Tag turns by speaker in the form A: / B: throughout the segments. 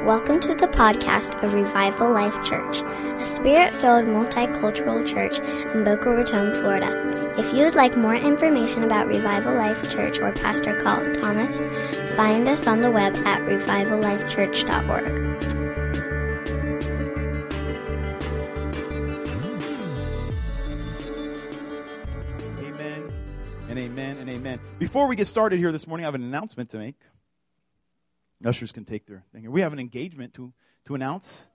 A: Welcome to the podcast of Revival Life Church, a spirit-filled multicultural church in Boca Raton, Florida. If you would like more information about Revival Life Church or Pastor Carl Thomas, find us on the web at revivallifechurch.org.
B: Amen and amen and amen. Before we get started here this morning, I have an announcement to make. Ushers can take their thing here. We have an engagement to announce.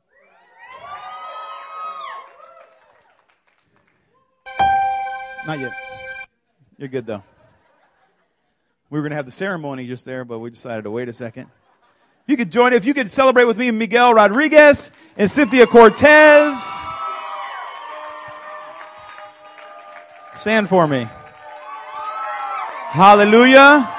B: Not yet. You're good, though. We were going to have the ceremony just there, but we decided to wait a second. If you could join, if you could celebrate with me, Miguel Rodriguez and Cynthia Cortez. Stand for me. Hallelujah.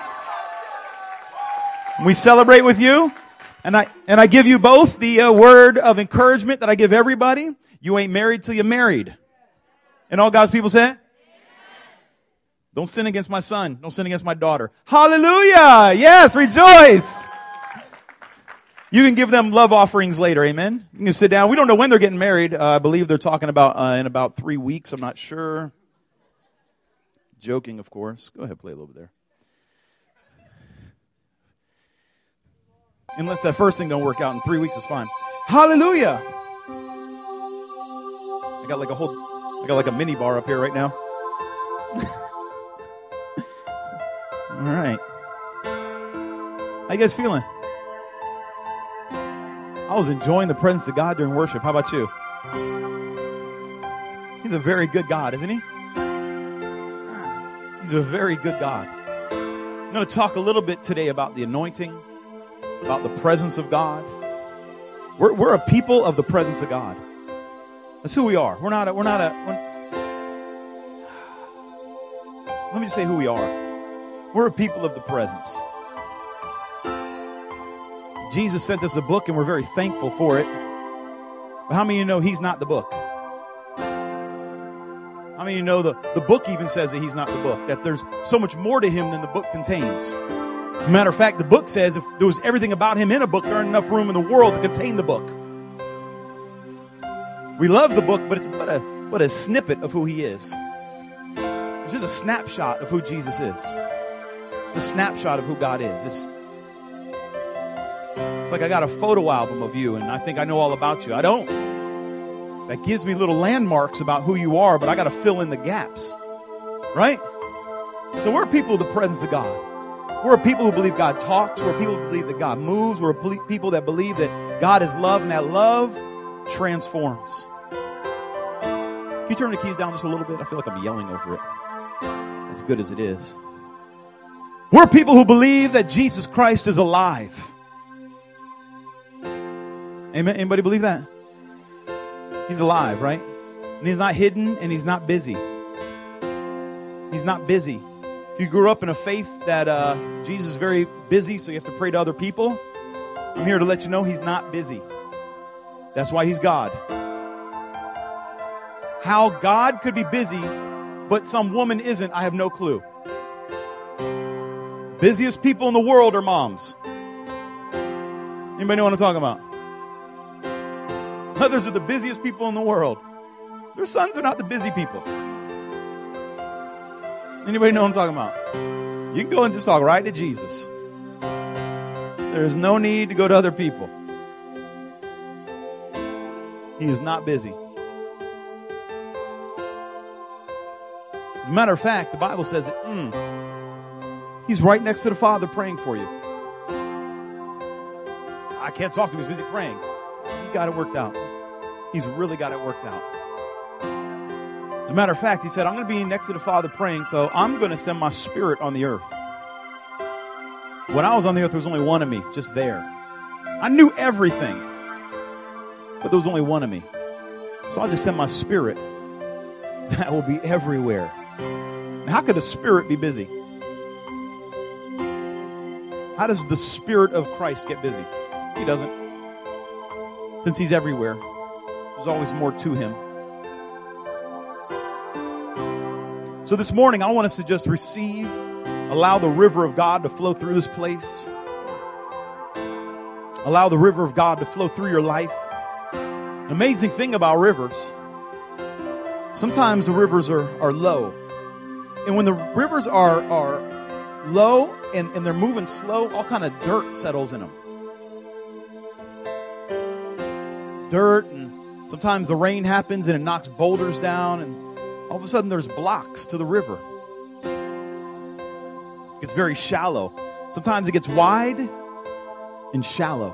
B: We celebrate with you, and I give you both the word of encouragement that I give everybody. You ain't married till you're married. And all God's people say, don't sin against my son. Don't sin against my daughter. Hallelujah. Yes, rejoice. You can give them love offerings later. Amen. You can sit down. We don't know when they're getting married. I believe they're talking about in about 3 weeks. I'm not sure. Joking, of course. Go ahead, play a little bit there. Unless that first thing don't work out in 3 weeks is fine. Hallelujah. I got like a mini bar up here right now. All right. How you guys feeling? I was enjoying the presence of God during worship. How about you? He's a very good God, isn't he? He's a very good God. I'm going to talk a little bit today about the anointing, about the presence of God. We're a people of the presence of God. That's who we are. Let me just say who we are. We're a people of the presence. Jesus sent us a book and we're very thankful for it. But how many of you know he's not the book? How many of you know the book even says that he's not the book? That there's so much more to him than the book contains. As a matter of fact, the book says if there was everything about him in a book, there aren't enough room in the world to contain the book. We love the book, but it's but a snippet of who he is. It's just a snapshot of who Jesus is. It's a snapshot of who God is. It's like I got a photo album of you, and I think I know all about you. I don't. That gives me little landmarks about who you are, but I got to fill in the gaps. Right? So we're people of the presence of God. We're a people who believe God talks. We're people who believe that God moves. We're people that believe that God is love and that love transforms. Can you turn the keys down just a little bit? I feel like I'm yelling over it. As good as it is. We're people who believe that Jesus Christ is alive. Amen. Anybody believe that? He's alive, right? And he's not hidden and he's not busy. He's not busy. If you grew up in a faith that Jesus is very busy, so you have to pray to other people, I'm here to let you know he's not busy. That's why he's God. How God could be busy, but some woman isn't, I have no clue. Busiest people in the world are moms. Anybody know what I'm talking about? Mothers are the busiest people in the world. Their sons are not the busy people. Anybody know what I'm talking about? You can go and just talk right to Jesus. There is no need to go to other people. He is not busy. As a matter of fact, the Bible says that he's right next to the Father praying for you. I can't talk to him. He's busy praying. He got it worked out. He's really got it worked out. As a matter of fact, he said, I'm going to be next to the Father praying, so I'm going to send my spirit on the earth. When I was on the earth, there was only one of me, just there. I knew everything, but there was only one of me. So I just send my spirit. That will be everywhere. Now, how could the spirit be busy? How does the Spirit of Christ get busy? He doesn't. Since he's everywhere, there's always more to him. So this morning, I want us to just allow the river of God to flow through this place. Allow the river of God to flow through your life. Amazing thing about rivers, sometimes the rivers are low. And when the rivers are low and they're moving slow, all kind of dirt settles in them. Dirt, and sometimes the rain happens and it knocks boulders down, and all of a sudden there's blocks to the river. It's very shallow. Sometimes it gets wide and shallow.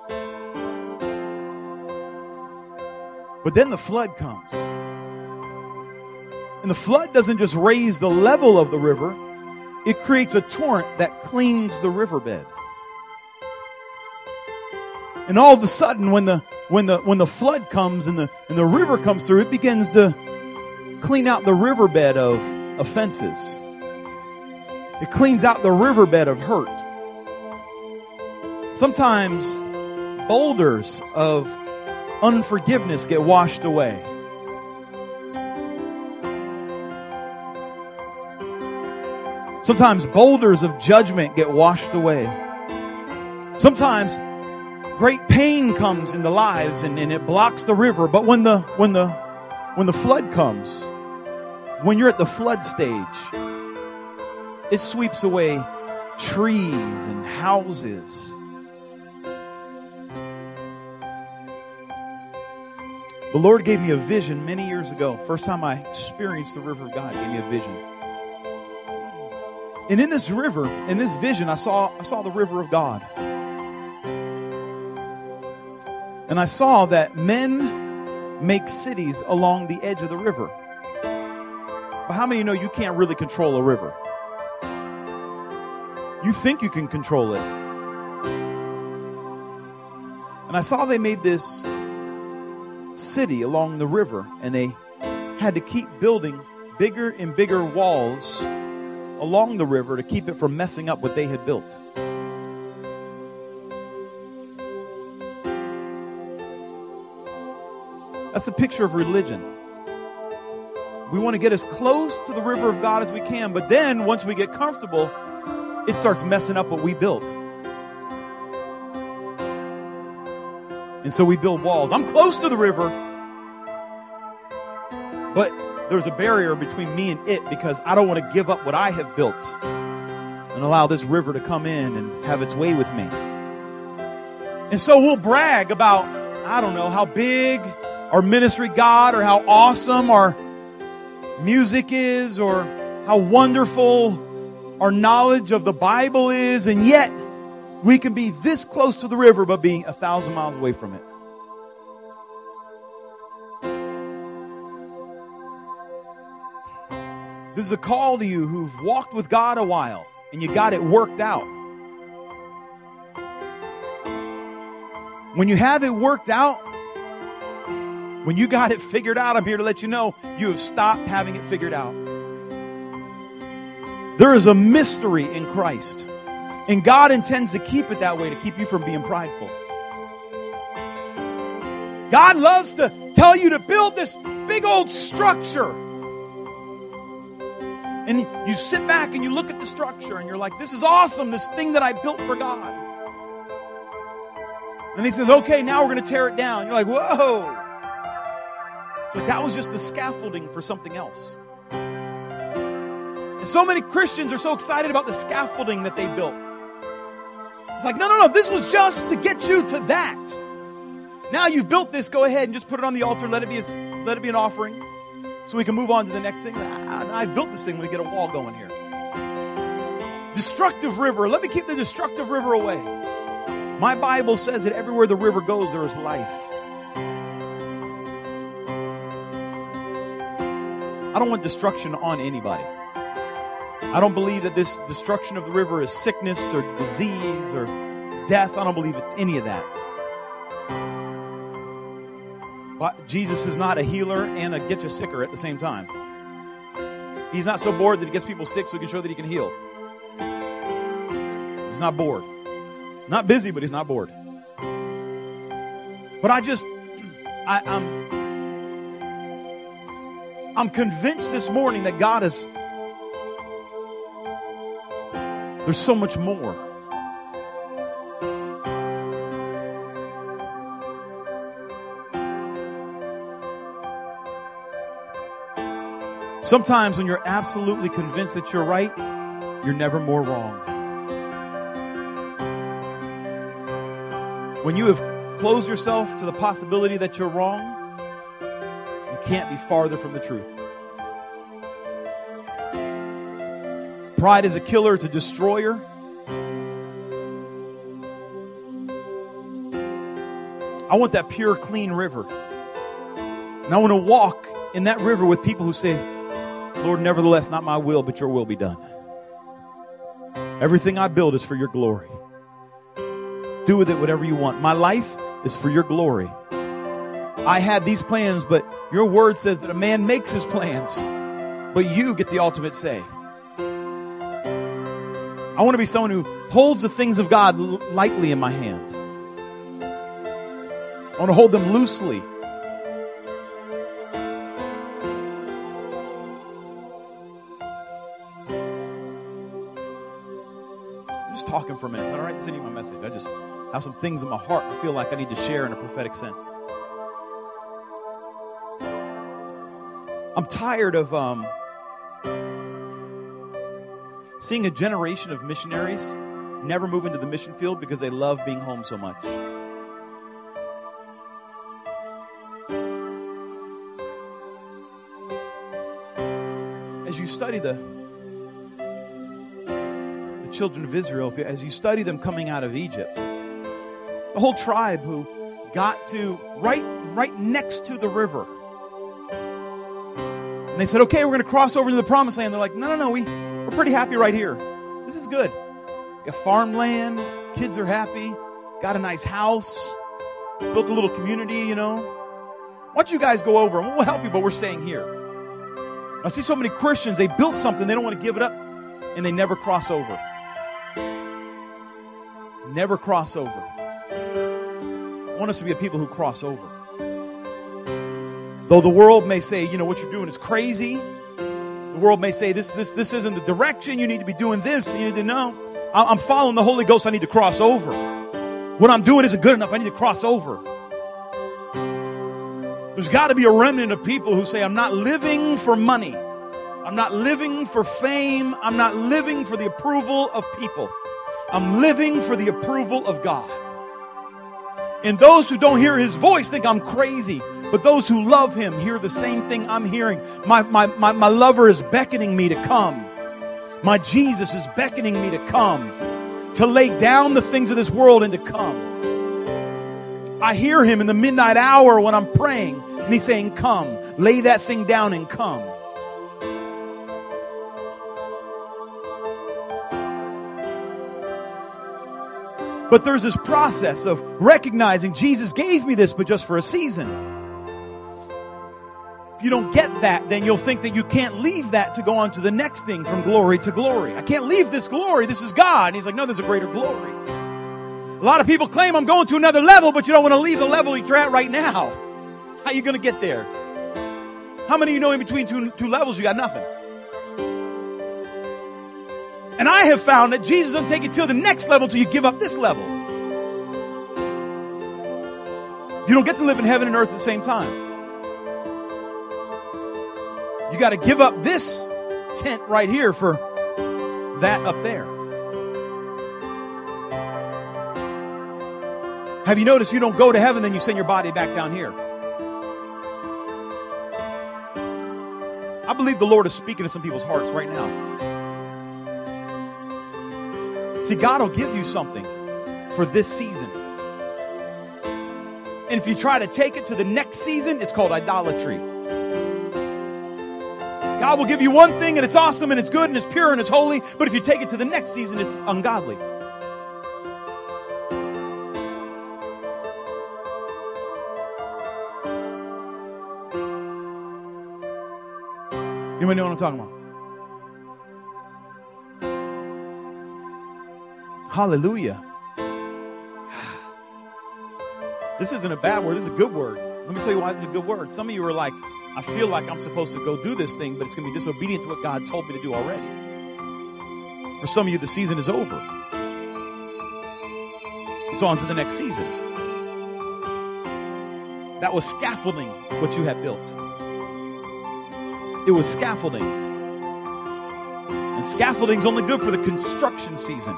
B: But then the flood comes. And the flood doesn't just raise the level of the river, it creates a torrent that cleans the riverbed. And all of a sudden, when the flood comes and the river comes through, it begins to clean out the riverbed of offenses. It cleans out the riverbed of hurt. Sometimes boulders of unforgiveness get washed away. Sometimes boulders of judgment get washed away. Sometimes great pain comes in the lives and it blocks the river. But when the flood comes, when you're at the flood stage, it sweeps away trees and houses. The Lord gave me a vision many years ago. First time I experienced the river of God, He gave me a vision. And in this river, in this vision, I saw the river of God. And I saw that men make cities along the edge of the river. But how many of you know you can't really control a river? You think you can control it. And I saw they made this city along the river, and they had to keep building bigger and bigger walls along the river to keep it from messing up what they had built. That's a picture of religion. We want to get as close to the river of God as we can, but then once we get comfortable, it starts messing up what we built. And so we build walls. I'm close to the river, but there's a barrier between me and it because I don't want to give up what I have built and allow this river to come in and have its way with me. And so we'll brag about, I don't know, how big our ministry got, or how awesome our music is, or how wonderful our knowledge of the Bible is, and yet we can be this close to the river but be 1,000 miles away from it. This is a call to you who've walked with God a while and you got it worked out. When you have it worked out, when you got it figured out, I'm here to let you know you have stopped having it figured out. There is a mystery in Christ, and God intends to keep it that way to keep you from being prideful. God loves to tell you to build this big old structure. And you sit back and you look at the structure and you're like, this is awesome, this thing that I built for God. And He says, okay, now we're going to tear it down. You're like, whoa. So that was just the scaffolding for something else. And so many Christians are so excited about the scaffolding that they built. It's like, no, this was just to get you to that. Now you've built this, go ahead and just put it on the altar, let it be an offering, so we can move on to the next thing. I've built this thing, we get a wall going here. Destructive river, let me keep the destructive river away. My Bible says that everywhere the river goes, there is life. I don't want destruction on anybody. I don't believe that this destruction of the river is sickness or disease or death. I don't believe it's any of that. But Jesus is not a healer and a get you sicker at the same time. He's not so bored that He gets people sick so He can show that He can heal. He's not bored. Not busy, but He's not bored. But I'm convinced this morning that God is, there's so much more. Sometimes when you're absolutely convinced that you're right, you're never more wrong. When you have closed yourself to the possibility that you're wrong, you can't be farther from the truth. Pride is a killer, it's a destroyer. I want that pure, clean river. And I want to walk in that river with people who say, Lord, nevertheless, not my will, but your will be done. Everything I build is for your glory. Do with it whatever you want. My life is for your glory. I had these plans, but your word says that a man makes his plans, but you get the ultimate say. I want to be someone who holds the things of God lightly in my hand. I want to hold them loosely. I'm just talking for a minute. Is that all right? That's any of my message. I just have some things in my heart I feel like I need to share in a prophetic sense. I'm tired of seeing a generation of missionaries never move into the mission field because they love being home so much. As you study the children of Israel, as you study them coming out of Egypt, the whole tribe who got to right next to the river. And they said, okay, we're going to cross over to the promised land. They're like, no, we're pretty happy right here. This is good. Got farmland, kids are happy, got a nice house, built a little community, you know. Why don't you guys go over and we'll help you, but we're staying here. I see so many Christians, they built something, they don't want to give it up, and they never cross over. Never cross over. I want us to be a people who cross over. Though the world may say, you know, what you're doing is crazy. The world may say, this isn't the direction. You need to be doing this. You need to know. I'm following the Holy Ghost. I need to cross over. What I'm doing isn't good enough. I need to cross over. There's got to be a remnant of people who say, I'm not living for money. I'm not living for fame. I'm not living for the approval of people. I'm living for the approval of God. And those who don't hear his voice think I'm crazy. But those who love him hear the same thing I'm hearing. My lover is beckoning me to come. My Jesus is beckoning me to come. To lay down the things of this world and to come. I hear him in the midnight hour when I'm praying. And he's saying, come. Lay that thing down and come. But there's this process of recognizing Jesus gave me this, but just for a season. If you don't get that, then you'll think that you can't leave that to go on to the next thing from glory to glory. I can't leave this glory. This is God. And he's like, no, there's a greater glory. A lot of people claim I'm going to another level, but you don't want to leave the level you're at right now. How are you going to get there? How many of you know in between two levels you got nothing? And I have found that Jesus doesn't take you to the next level until you give up this level. You don't get to live in heaven and earth at the same time. You got to give up this tent right here for that up there. Have you noticed you don't go to heaven, then you send your body back down here? I believe the Lord is speaking to some people's hearts right now. See, God will give you something for this season. And if you try to take it to the next season, it's called idolatry. God will give you one thing and it's awesome and it's good and it's pure and it's holy. But if you take it to the next season, it's ungodly. Anybody know what I'm talking about? Hallelujah. This isn't a bad word. This is a good word. Let me tell you why this is a good word. Some of you are like, I feel like I'm supposed to go do this thing, but it's going to be disobedient to what God told me to do already. For some of you, the season is over. It's on to the next season. That was scaffolding what you had built. it was scaffolding. And scaffolding's only good for the construction season.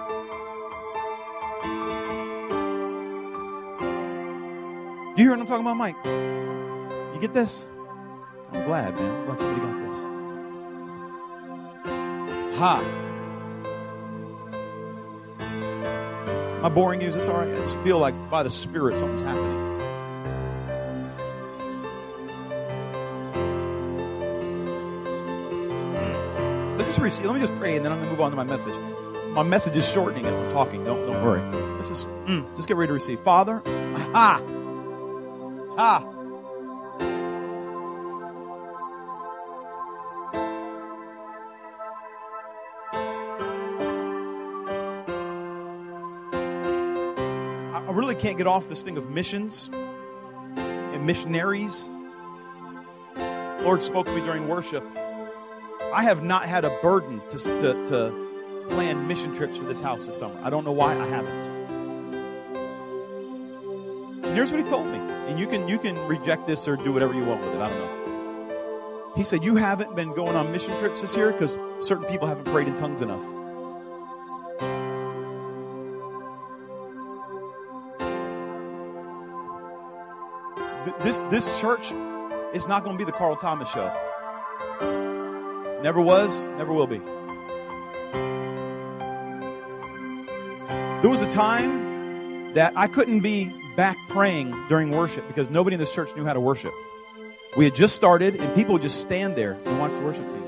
B: Do you hear what I'm talking about, Mike? You get this? I'm glad, man. I'm glad somebody got this. Ha. Am I boring you? Is this all right? I just feel like by the Spirit something's happening. So just let me just pray, and then I'm going to move on to my message. My message is shortening as I'm talking. Don't worry. Let's just get ready to receive. Father, ha. Ha. I really can't get off this thing of missions and missionaries. Lord spoke to me during worship. I have not had a burden to plan mission trips for this house this summer. I don't know why I haven't. And here's what he told me. And you can reject this or do whatever you want with it. I don't know. He said, you haven't been going on mission trips this year because certain people haven't prayed in tongues enough. This church is not going to be the Carl Thomas show. Never was, never will be. There was a time that I couldn't be back praying during worship because nobody in this church knew how to worship. We had just started, and people would just stand there and watch the worship team.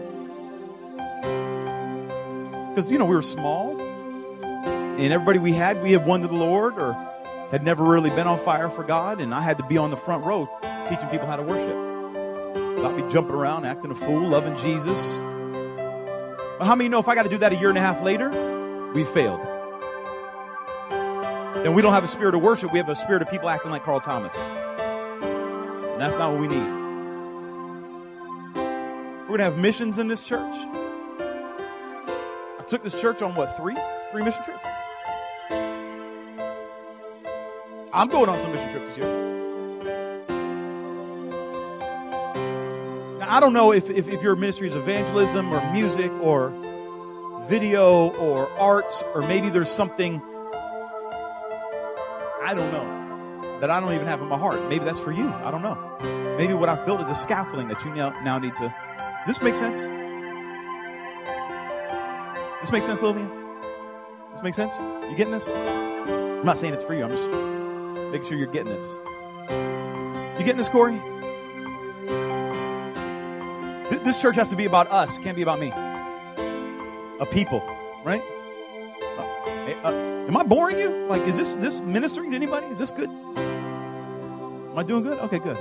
B: Because, we were small, and everybody we had won to the Lord or had never really been on fire for God, and I had to be on the front row teaching people how to worship. So I'd be jumping around, acting a fool, loving Jesus. But how many know if I got to do that a year and a half later, we failed? Then we don't have a spirit of worship. We have a spirit of people acting like Carl Thomas. And that's not what we need. If we're going to have missions in this church, I took this church on three mission trips? I'm going on some mission trips this year. Now, I don't know if your ministry is evangelism or music or video or arts, or maybe there's something, I don't know, that I don't even have in my heart. Maybe that's for you. I don't know. Maybe what I've built is a scaffolding that you now need to. Does this make sense? This makes sense, Lillian? This make sense? You getting this? I'm not saying it's for you. I'm just making sure you're getting this. You getting this, Corey? This church has to be about us. It can't be about me. A people, right? Am I boring you? Like, is this ministering to anybody? Is this good? Am I doing good? Okay, good.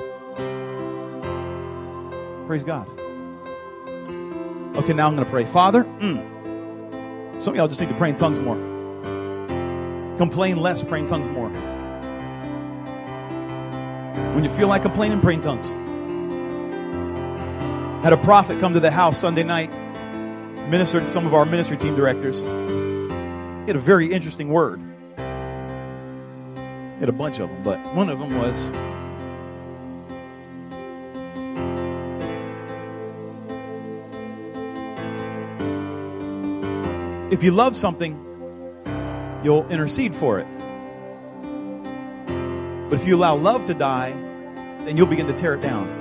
B: Praise God. Okay, now I'm going to pray. Father, some of y'all just need to pray in tongues more. Complain less, pray in tongues more. When you feel like complaining, pray in tongues. Had a prophet come to the house Sunday night, ministered to some of our ministry team directors. He had a very interesting word. He had a bunch of them, but one of them was, if you love something, you'll intercede for it. But if you allow love to die, then you'll begin to tear it down.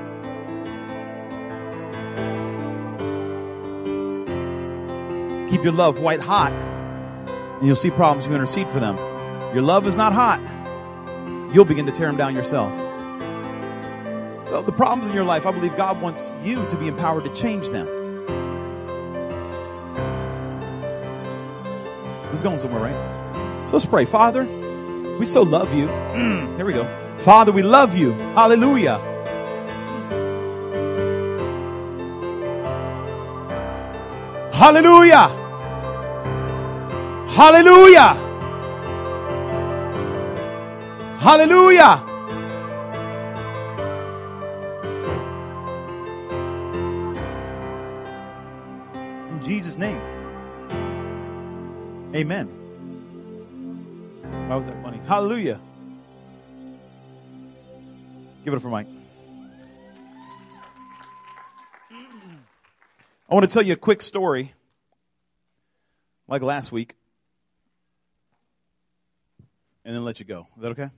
B: Keep your love white hot, and you'll see problems, you intercede for them. Your love is not hot, you'll begin to tear them down yourself. So the problems in your life, I believe God wants you to be empowered to change them. This is going somewhere, right? So let's pray. Father, we so love you. Here we go. Father, we love you. Hallelujah. Hallelujah. Hallelujah. Hallelujah. In Jesus' name. Amen. Why was that funny? Hallelujah. Give it up for Mike. I want to tell you a quick story, like last week, and then let you go. Is that okay?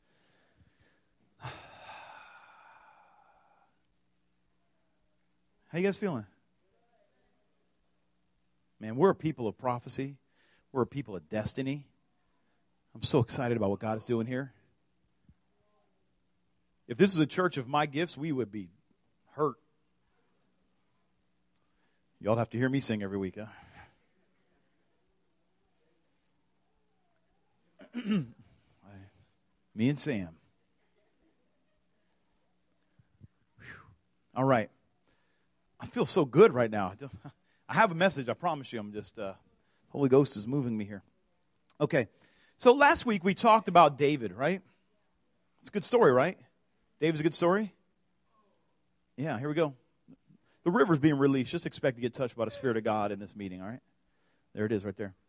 B: How you guys feeling? Man, we're a people of prophecy. We're a people of destiny. I'm so excited about what God is doing here. If this was a church of my gifts, we would be hurt. Y'all have to hear me sing every week, huh? Me and Sam. Whew. All right. I feel so good right now. I have a message, I promise you. I'm just, Holy Ghost is moving me here. Okay. So last week we talked about David, right? It's a good story, right? David's a good story? Yeah, here we go. The river's being released. Just expect to get touched by the Spirit of God in this meeting, all right? There it is right there.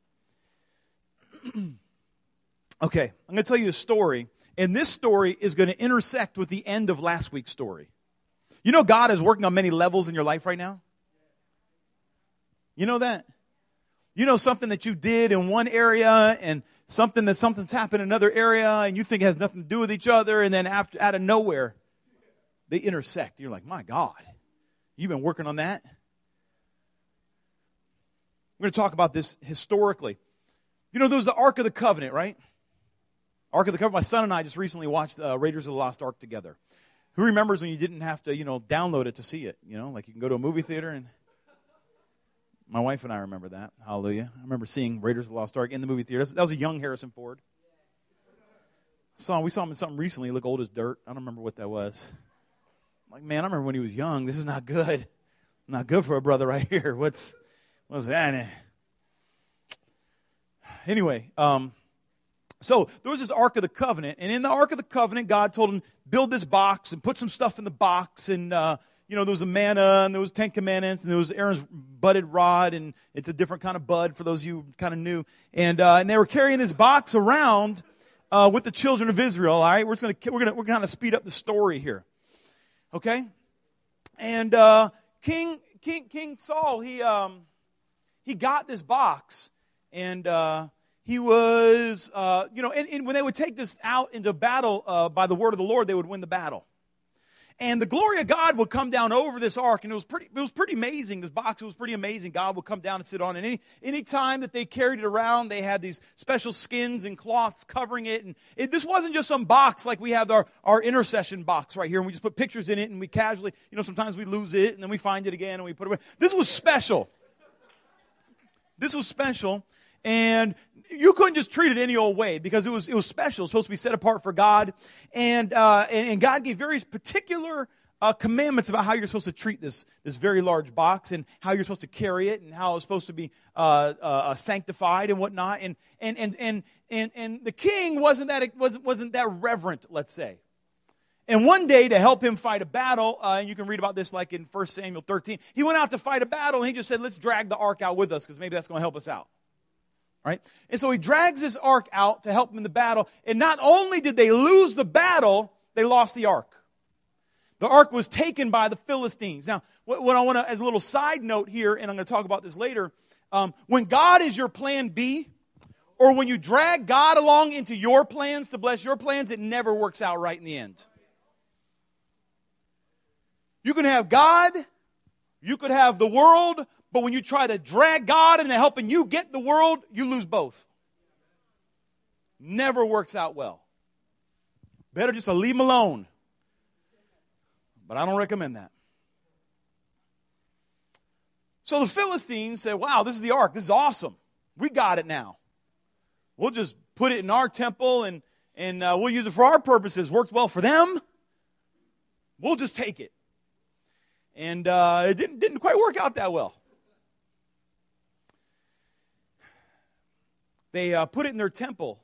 B: Okay, I'm going to tell you a story, and this story is going to intersect with the end of last week's story. You know God is working on many levels in your life right now? You know that? You know something that you did in one area and something's happened in another area and you think it has nothing to do with each other, and then out of nowhere, they intersect. You're like, my God, you've been working on that? We're going to talk about this historically. You know, there was the Ark of the Covenant, right? Ark of the Covenant. My son and I just recently watched Raiders of the Lost Ark together. Who remembers when you didn't have to, download it to see it? Like you can go to a movie theater and... My wife and I remember that. Hallelujah. I remember seeing Raiders of the Lost Ark in the movie theater. That was a young Harrison Ford. We saw him in something recently. He looked old as dirt. I don't remember what that was. I'm like, man, I remember when he was young. This is not good. Not good for a brother right here. What's that? Anyway, so there was this Ark of the Covenant. And in the Ark of the Covenant, God told him, build this box and put some stuff in the box. And, there was a manna, and there was 10 commandments, and there was Aaron's budded rod, and it's a different kind of bud for those of you who kind of knew. And they were carrying this box around with the children of Israel. All right, we're going to speed up the story here, okay? And King Saul, he got this box, and he was and when they would take this out into battle by the word of the Lord, they would win the battle. And the glory of God would come down over this ark, and it was pretty amazing. This box was pretty amazing. God would come down and sit on it. Any time that they carried it around, they had these special skins and cloths covering it. And this wasn't just some box like we have our intercession box right here, and we just put pictures in it, and we casually, sometimes we lose it, and then we find it again, and we put it away. This was special. This was special. And you couldn't just treat it any old way because it was special. It was supposed to be set apart for God. And God gave very particular commandments about how you're supposed to treat this very large box and how you're supposed to carry it and how it's supposed to be sanctified and whatnot. And the king wasn't that reverent, let's say. And one day, to help him fight a battle, and you can read about this like in 1 Samuel 13, he went out to fight a battle, and he just said, let's drag the ark out with us because maybe that's going to help us out. Right? And so he drags this ark out to help him in the battle. And not only did they lose the battle, they lost the ark. The ark was taken by the Philistines. Now, what I want to, as a little side note here, and I'm going to talk about this later, when God is your plan B, or when you drag God along into your plans to bless your plans, it never works out right in the end. You can have God, you could have the world, but when you try to drag God into helping you get the world, you lose both. Never works out well. Better just to leave him alone. But I don't recommend that. So the Philistines said, wow, this is the ark. This is awesome. We got it now. We'll just put it in our temple and we'll use it for our purposes. Worked well for them. We'll just take it. And it didn't quite work out that well. They put it in their temple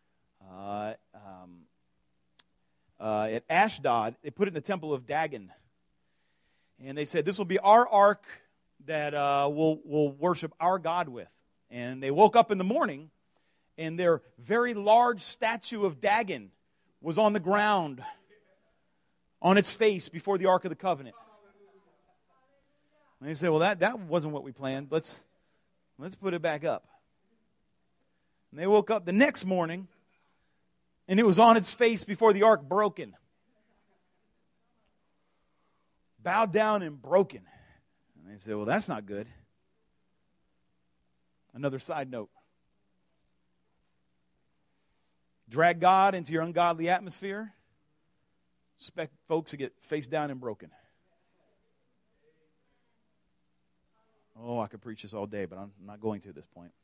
B: at Ashdod. They put it in the temple of Dagon. And they said, this will be our ark that we'll worship our God with. And they woke up in the morning, and their very large statue of Dagon was on the ground, on its face before the Ark of the Covenant. And they say, well, that wasn't what we planned. Let's put it back up. And they woke up the next morning, and it was on its face before the ark, broken. Bowed down and broken. And they said, well, that's not good. Another side note. Drag God into your ungodly atmosphere. Expect folks to get face down and broken. Oh, I could preach this all day, but I'm not going to at this point.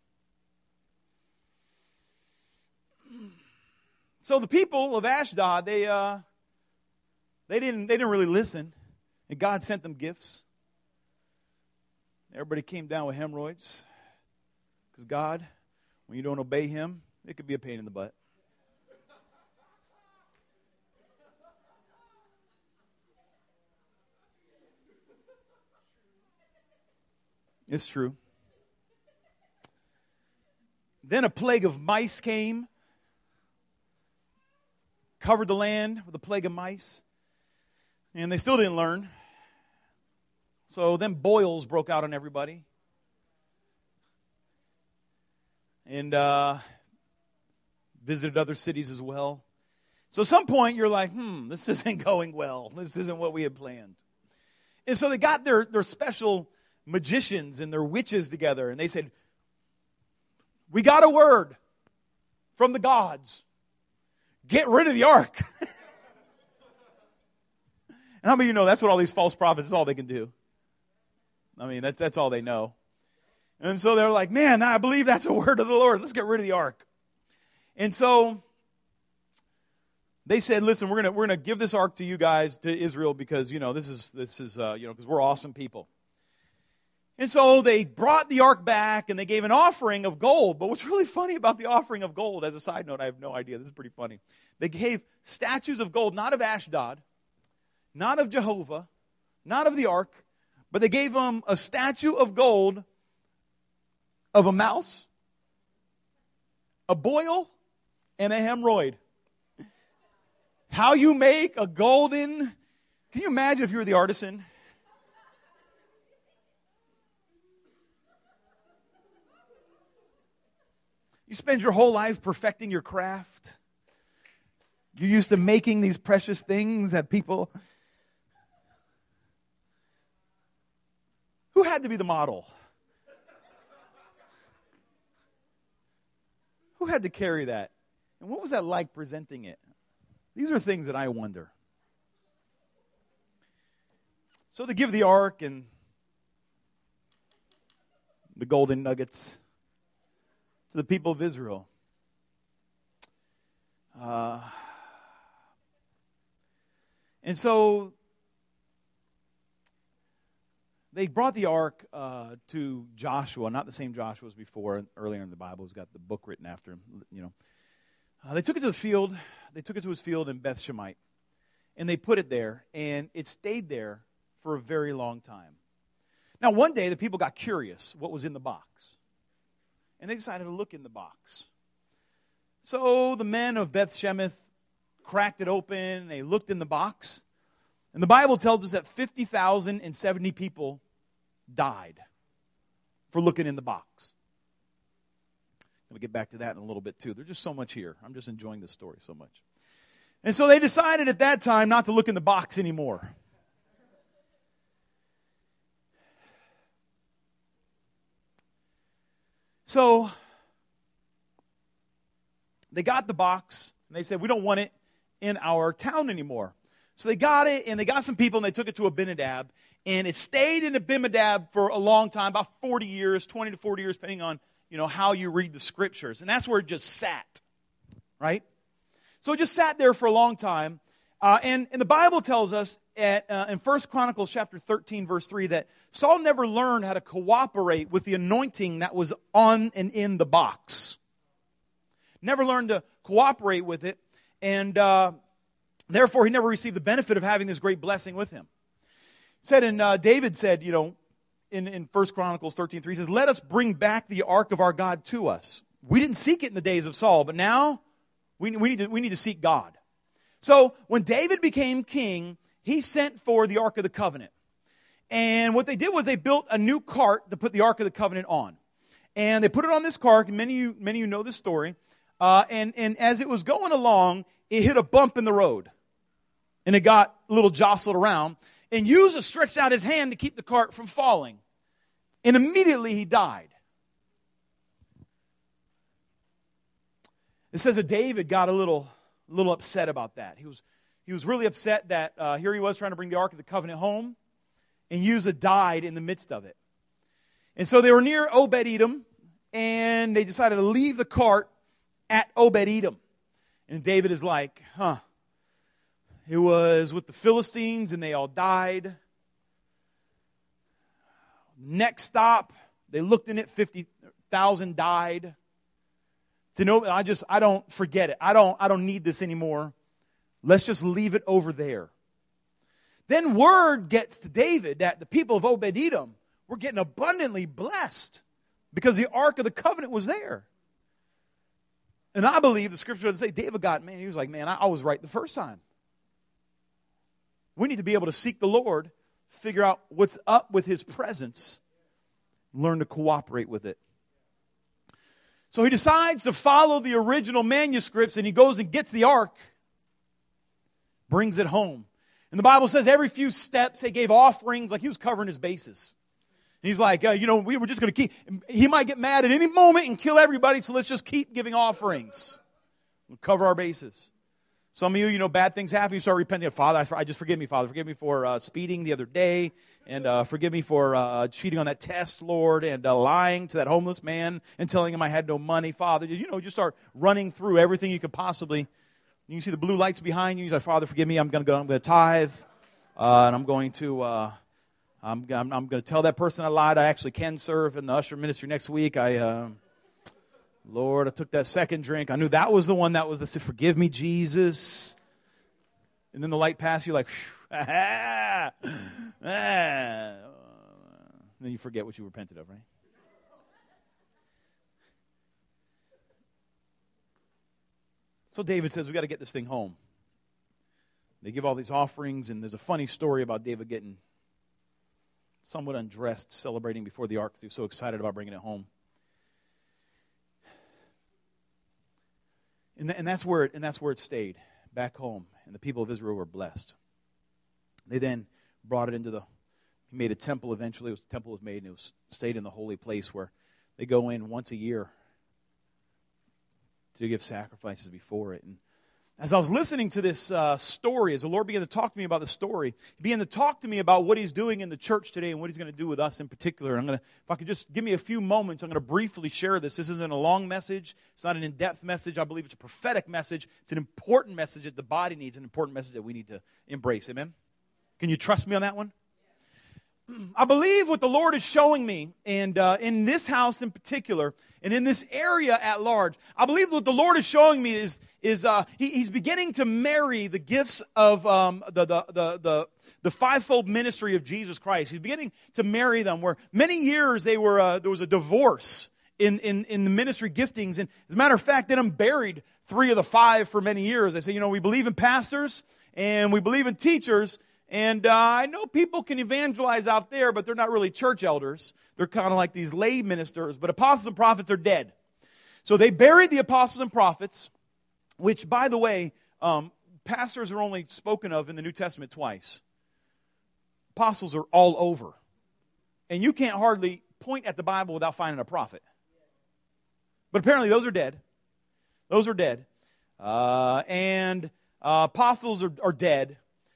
B: So the people of Ashdod, they didn't really listen, and God sent them gifts. Everybody came down with hemorrhoids, because God, when you don't obey Him, it could be a pain in the butt. It's true. Then a plague of mice came, covered the land with a plague of mice, and they still didn't learn. So then boils broke out on everybody. And visited other cities as well. So at some point you're like, this isn't going well. This isn't what we had planned. And so they got their special magicians and their witches together, and they said, we got a word from the gods. Get rid of the ark. And how many of you know that's what all these false prophets, is all they can do? I mean, that's all they know. And so they're like, man, I believe that's a word of the Lord. Let's get rid of the ark. And so they said, listen, we're gonna give this ark to you guys, to Israel, because this is because we're awesome people. And so they brought the ark back, and they gave an offering of gold. But what's really funny about the offering of gold, as a side note, I have no idea. This is pretty funny. They gave statues of gold, not of Ashdod, not of Jehovah, not of the ark, but they gave them a statue of gold of a mouse, a boil, and a hemorrhoid. How you make a golden... Can you imagine if you were the artisan? You spend your whole life perfecting your craft. You're used to making these precious things that people... Who had to be the model? Who had to carry that? And what was that like presenting it? These are things that I wonder. So they give the ark and the golden nuggets to the people of Israel. And so they brought the ark to Joshua, not the same Joshua as before, earlier in the Bible. He's got the book written after him, They took it to the field. They took it to his field in Beth Shemite. And they put it there, and it stayed there for a very long time. Now, one day, the people got curious what was in the box. And they decided to look in the box. So the men of Beth Shemesh cracked it open. They looked in the box. And the Bible tells us that 50,070 people died for looking in the box. I'm going to get back to that in a little bit too. There's just so much here. I'm just enjoying this story so much. And so they decided at that time not to look in the box anymore. So they got the box, and they said, we don't want it in our town anymore. So they got it, and they got some people, and they took it to Abinadab, and it stayed in Abinadab for a long time, about 40 years, 20 to 40 years, depending on, how you read the scriptures. And that's where it just sat, right? So it just sat there for a long time. And the Bible tells us in 1 Chronicles chapter 13, verse 3, that Saul never learned how to cooperate with the anointing that was on and in the box. Never learned to cooperate with it. And therefore, he never received the benefit of having this great blessing with him. David said, in 1 Chronicles 13:3, he says, let us bring back the ark of our God to us. We didn't seek it in the days of Saul, but now we need to seek God. So when David became king, he sent for the Ark of the Covenant. And what they did was they built a new cart to put the Ark of the Covenant on. And they put it on this cart, and many of you know this story. And as it was going along, it hit a bump in the road. And it got a little jostled around. And Uzzah stretched out his hand to keep the cart from falling. And immediately he died. It says that David got a little upset about that. He was really upset that here he was trying to bring the Ark of the Covenant home, and Uzzah died in the midst of it. And so they were near Obed-Edom, and they decided to leave the cart at Obed-Edom. And David is like, it was with the Philistines, and they all died. Next stop, they looked in it, 50,000 died. To know, I don't forget it. I don't need this anymore. Let's just leave it over there. Then word gets to David that the people of Obed-Edom were getting abundantly blessed because the Ark of the Covenant was there. And I believe the scripture doesn't say David he was like, I was right the first time. We need to be able to seek the Lord, figure out what's up with His presence, learn to cooperate with it. So he decides to follow the original manuscripts, and he goes and gets the ark, brings it home. And the Bible says every few steps they gave offerings, like he was covering his bases. He's like, we were just going to keep, he might get mad at any moment and kill everybody, so let's just keep giving offerings. We'll cover our bases. Some of you, bad things happen, you start repenting. Father, I just forgive me, Father. Forgive me for speeding the other day, and forgive me for cheating on that test, Lord, and lying to that homeless man and telling him I had no money. Father, just start running through everything you could possibly. You see the blue lights behind you. You say, Father, forgive me. I'm going to tithe, and I'm going to tell that person I lied. I actually can serve in the usher ministry next week. Lord, I took that second drink. I knew that was the one that was the forgive me, Jesus. And then the light passed you like, then you forget what you repented of, right? So David says, we got to get this thing home. They give all these offerings, and there's a funny story about David getting somewhat undressed, celebrating before the ark. He was so excited about bringing it home. And that's where it stayed, back home. And the people of Israel were blessed. They then brought it he made a temple eventually. The temple was made, and it stayed in the holy place where they go in once a year to give sacrifices before it. And as I was listening to this story, as the Lord began to talk to me about the story, He began to talk to me about what He's doing in the church today and what He's going to do with us in particular. If I could just give me a few moments, I'm going to briefly share this. This isn't a long message. It's not an in-depth message. I believe it's a prophetic message. It's an important message that the body needs, an important message that we need to embrace. Amen? Can you trust me on that one? I believe what the Lord is showing me, and in this house in particular, and in this area at large, I believe what the Lord is showing me is He's beginning to marry the gifts of the fivefold ministry of Jesus Christ. He's beginning to marry them. Where many years there was a divorce in the ministry giftings, and as a matter of fact, they done buried 3 of the 5 for many years. They say, we believe in pastors and we believe in teachers. And I know people can evangelize out there, but they're not really church elders. They're kind of like these lay ministers. But apostles and prophets are dead. So they buried the apostles and prophets, which, by the way, pastors are only spoken of in the New Testament twice. Apostles are all over. And you can't hardly point at the Bible without finding a prophet. But apparently those are dead. Those are dead. And apostles are dead.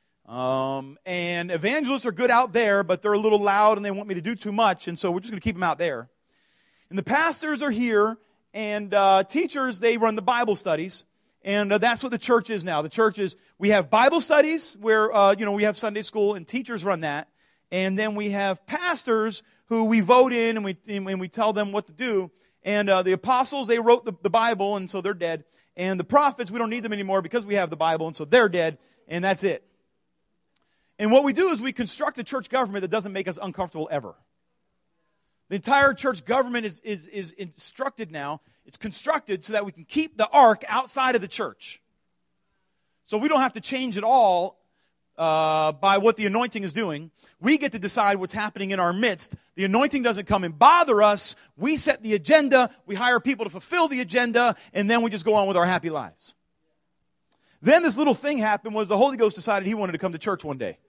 B: And evangelists are good out there, but they're a little loud and they want me to do too much, and so we're just going to keep them out there. And the pastors are here, and teachers, they run the Bible studies, and that's what the church is now. The church is, we have Bible studies where, we have Sunday school, and teachers run that, and then we have pastors who we vote in, and we tell them what to do, and the apostles, they wrote the Bible, and so they're dead, and the prophets, we don't need them anymore because we have the Bible, and so they're dead, and that's it. And what we do is we construct a church government that doesn't make us uncomfortable ever. The entire church government is instructed now. It's constructed so that we can keep the ark outside of the church. So we don't have to change it all by what the anointing is doing. We get to decide what's happening in our midst. The anointing doesn't come and bother us. We set the agenda. We hire people to fulfill the agenda, and then we just go on with our happy lives. Then this little thing happened was the Holy Ghost decided he wanted to come to church one day.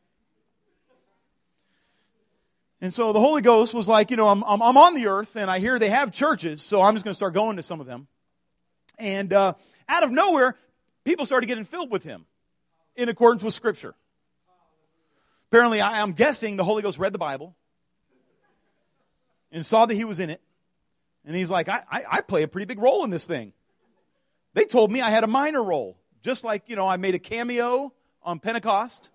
B: And so the Holy Ghost was like, I'm on the earth, and I hear they have churches, so I'm just going to start going to some of them. And out of nowhere, people started getting filled with him in accordance with Scripture. Apparently, I'm guessing the Holy Ghost read the Bible and saw that he was in it. And he's like, I play a pretty big role in this thing. They told me I had a minor role. Just like, I made a cameo on Pentecost.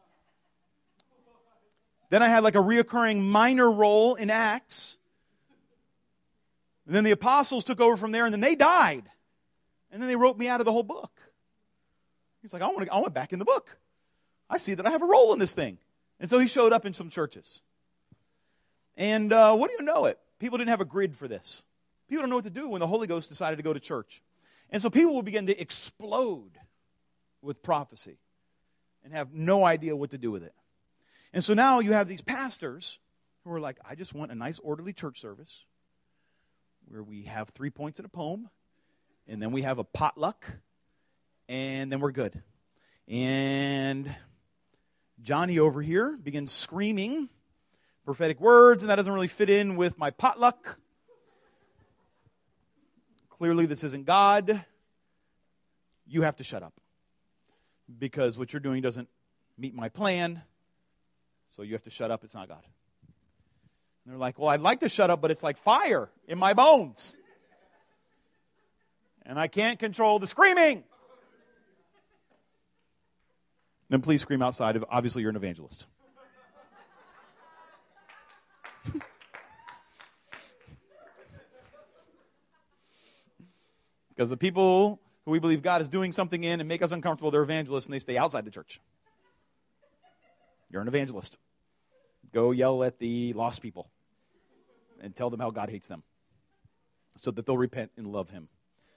B: Then I had like a reoccurring minor role in Acts. And then the apostles took over from there, and then they died. And then they wrote me out of the whole book. He's like, I want back in the book. I see that I have a role in this thing. And so he showed up in some churches. And what do you know it? People didn't have a grid for this. People don't know what to do when the Holy Ghost decided to go to church. And so people will begin to explode with prophecy and have no idea what to do with it. And so now you have these pastors who are like, I just want a nice orderly church service where we have 3 points in a poem, and then we have a potluck, and then we're good. And Johnny over here begins screaming prophetic words, and that doesn't really fit in with my potluck. Clearly this isn't God. You have to shut up, because what you're doing doesn't meet my plan, so you have to shut up. It's not God. And they're like, well, I'd like to shut up, but it's like fire in my bones. And I can't control the screaming. Then please scream outside. Obviously, you're an evangelist. Because the people who we believe God is doing something in and make us uncomfortable, they're evangelists, and they stay outside the church. You're an evangelist. Go yell at the lost people and tell them how God hates them so that they'll repent and love him.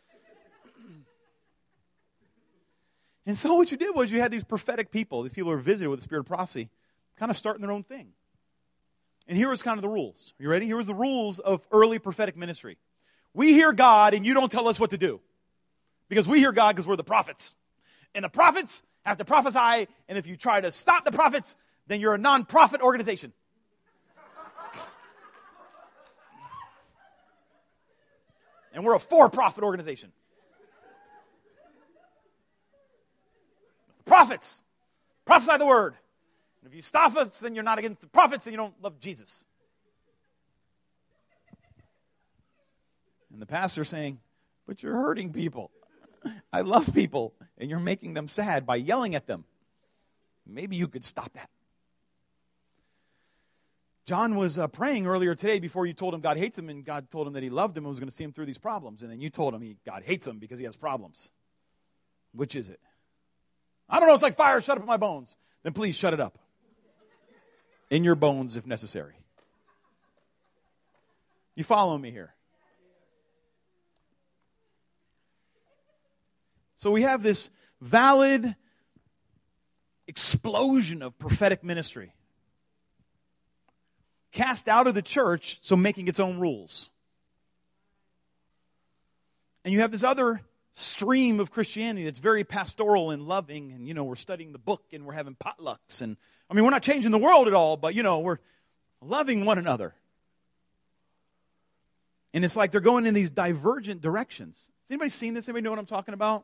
B: And so what you did was you had these prophetic people, these people who are visited with the spirit of prophecy, kind of starting their own thing. And here was kind of the rules. Are you ready? Here was the rules of early prophetic ministry. We hear God, and you don't tell us what to do. Because we hear God because we're the prophets. And the prophets have to prophesy, and if you try to stop the prophets, then you're a non-profit organization. And we're a for-profit organization. The prophets prophesy the word. And if you stop us, then you're not against the prophets, and you don't love Jesus. And the pastor's saying, but you're hurting people. I love people, and you're making them sad by yelling at them. Maybe you could stop that. John was praying earlier today before you told him God hates him, and God told him that he loved him and was going to see him through these problems. And then you told him God hates him because he has problems. Which is it? I don't know, it's like fire shut up in my bones. Then please shut it up. In your bones if necessary. You follow me here? So we have this valid explosion of prophetic ministry cast out of the church, so making its own rules. And you have this other stream of Christianity that's very pastoral and loving, and we're studying the book and we're having potlucks, and we're not changing the world at all, but we're loving one another. And it's like they're going in these divergent directions. Has anybody seen this? Anybody know what I'm talking about?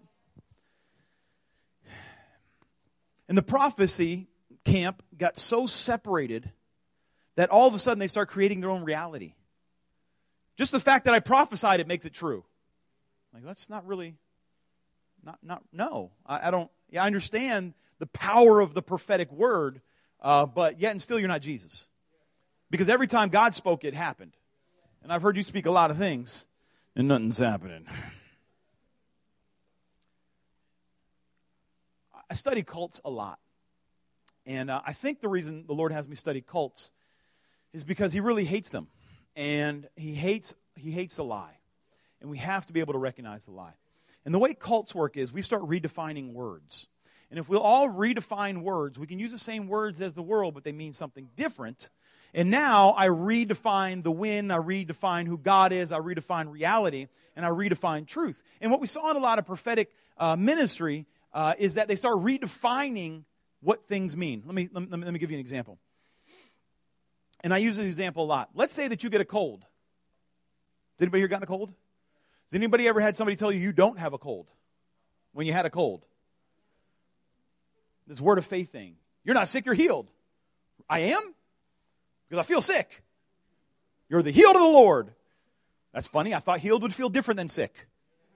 B: And the prophecy camp got so separated that all of a sudden they start creating their own reality. Just the fact that I prophesied it makes it true. Like, that's not really, no. I don't, I understand the power of the prophetic word, but yet and still you're not Jesus. Because every time God spoke, it happened. And I've heard you speak a lot of things, and nothing's happening. I study cults a lot. And I think the reason the Lord has me study cults is because he really hates them. And he hates the lie. And we have to be able to recognize the lie. And the way cults work is we start redefining words. And if we'll all redefine words, we can use the same words as the world, but they mean something different. And now I redefine the when, I redefine who God is, I redefine reality, and I redefine truth. And what we saw in a lot of prophetic ministry is that they start redefining what things mean. Let me give you an example. And I use this example a lot. Let's say that you get a cold. Has anybody here gotten a cold? Has anybody ever had somebody tell you you don't have a cold when you had a cold? This word of faith thing. You're not sick, you're healed. I am? Because I feel sick. You're the healed of the Lord. That's funny. I thought healed would feel different than sick.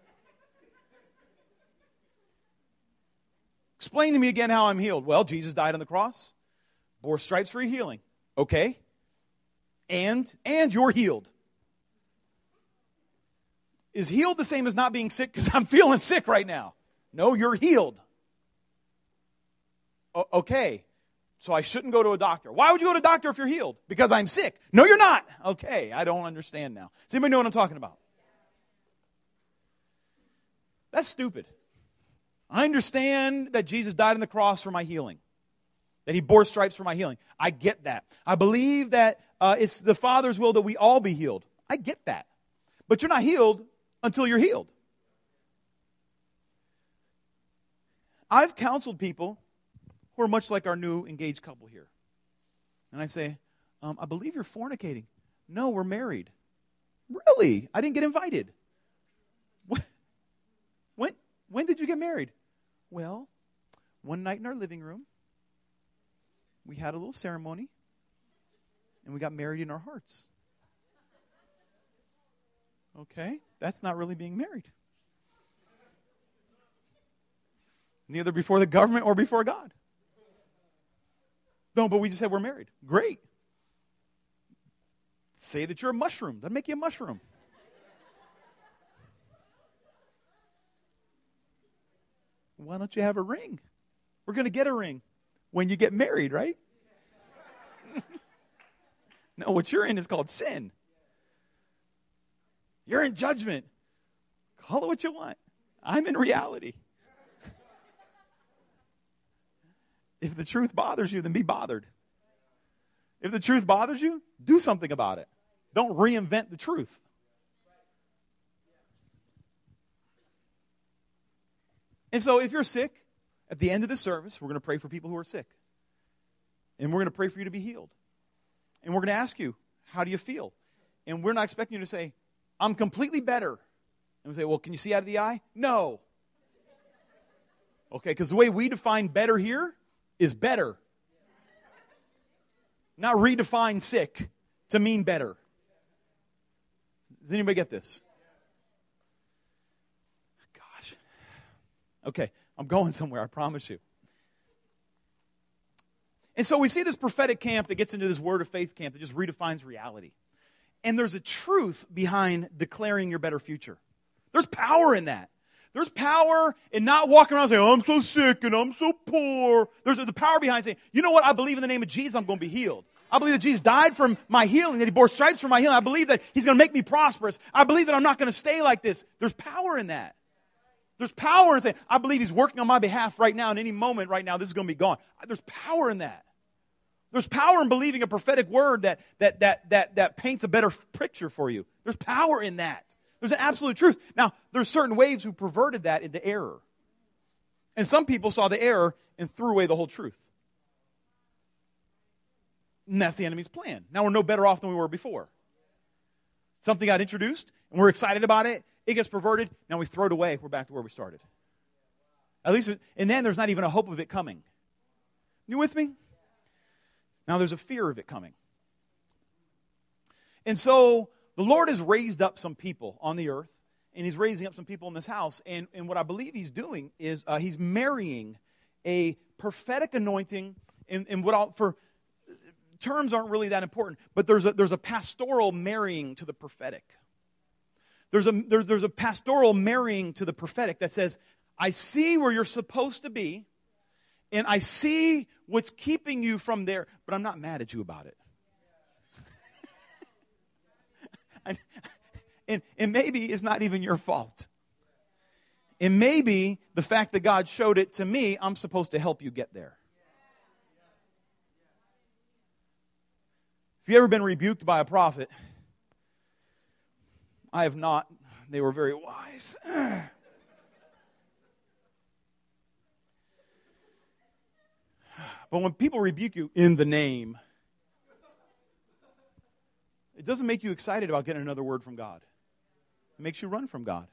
B: Explain to me again how I'm healed. Well, Jesus died on the cross, bore stripes for your healing. Okay. And you're healed. Is healed the same as not being sick? Because I'm feeling sick right now. No, you're healed. Okay. So I shouldn't go to a doctor. Why would you go to a doctor if you're healed? Because I'm sick. No, you're not. Okay, I don't understand now. Does anybody know what I'm talking about? That's stupid. I understand that Jesus died on the cross for my healing, that he bore stripes for my healing. I get that. I believe that it's the Father's will that we all be healed. I get that. But you're not healed until you're healed. I've counseled people who are much like our new engaged couple here. And I say, I believe you're fornicating. No, we're married. Really? I didn't get invited. When did you get married? Well, one night in our living room, we had a little ceremony, and we got married in our hearts. Okay, that's not really being married. Neither before the government or before God. No, but we just said we're married. Great. Say that you're a mushroom. Doesn't make you a mushroom. Why don't you have a ring? We're going to get a ring when you get married, right? No, what you're in is called sin. You're in judgment. Call it what you want. I'm in reality. If the truth bothers you, then be bothered. If the truth bothers you, do something about it. Don't reinvent the truth. And so if you're sick, at the end of the service, we're going to pray for people who are sick. And we're going to pray for you to be healed. And we're going to ask you, how do you feel? And we're not expecting you to say, I'm completely better. And we say, well, can you see out of the eye? No. Okay, because the way we define better here is better. Not redefine sick to mean better. Does anybody get this? Gosh. Okay, I'm going somewhere, I promise you. And so we see this prophetic camp that gets into this word of faith camp that just redefines reality. And there's a truth behind declaring your better future. There's power in that. There's power in not walking around saying, oh, I'm so sick and I'm so poor. There's the power behind saying, you know what, I believe in the name of Jesus, I'm going to be healed. I believe that Jesus died for my healing, that he bore stripes for my healing. I believe that he's going to make me prosperous. I believe that I'm not going to stay like this. There's power in that. There's power in saying, I believe he's working on my behalf right now, and any moment right now, this is going to be gone. There's power in that. There's power in believing a prophetic word that paints a better picture for you. There's power in that. There's an absolute truth. Now, there's certain waves who perverted that into error. And some people saw the error and threw away the whole truth. And that's the enemy's plan. Now we're no better off than we were before. Something got introduced, and we're excited about it. It gets perverted. Now we throw it away. We're back to where we started. At least, and then there's not even a hope of it coming. You with me? Now there's a fear of it coming. And so the Lord has raised up some people on the earth, and he's raising up some people in this house. And what I believe he's doing is he's marrying a prophetic anointing, and for terms aren't really that important, but there's a pastoral marrying to the prophetic. There's a pastoral marrying to the prophetic that says, I see where you're supposed to be, and I see what's keeping you from there, but I'm not mad at you about it. and maybe it's not even your fault. And maybe the fact that God showed it to me, I'm supposed to help you get there. If you ever been rebuked by a prophet, I have not. They were very wise. But when people rebuke you in the name, it doesn't make you excited about getting another word from God. It makes you run from God.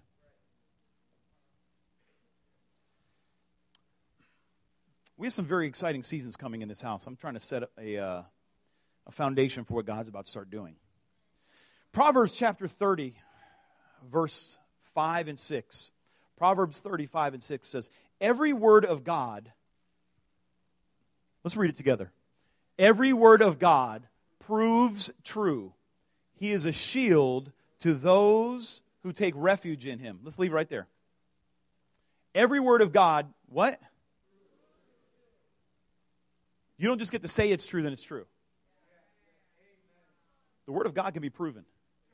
B: We have some very exciting seasons coming in this house. I'm trying to set up a foundation for what God's about to start doing. Proverbs chapter 30, verse 5 and 6. Proverbs 35 and 6 says, every word of God, let's read it together. Every word of God proves true. He is a shield to those who take refuge in him. Let's leave it right there. Every word of God, what? You don't just get to say it's true, then it's true. The word of God can be proven.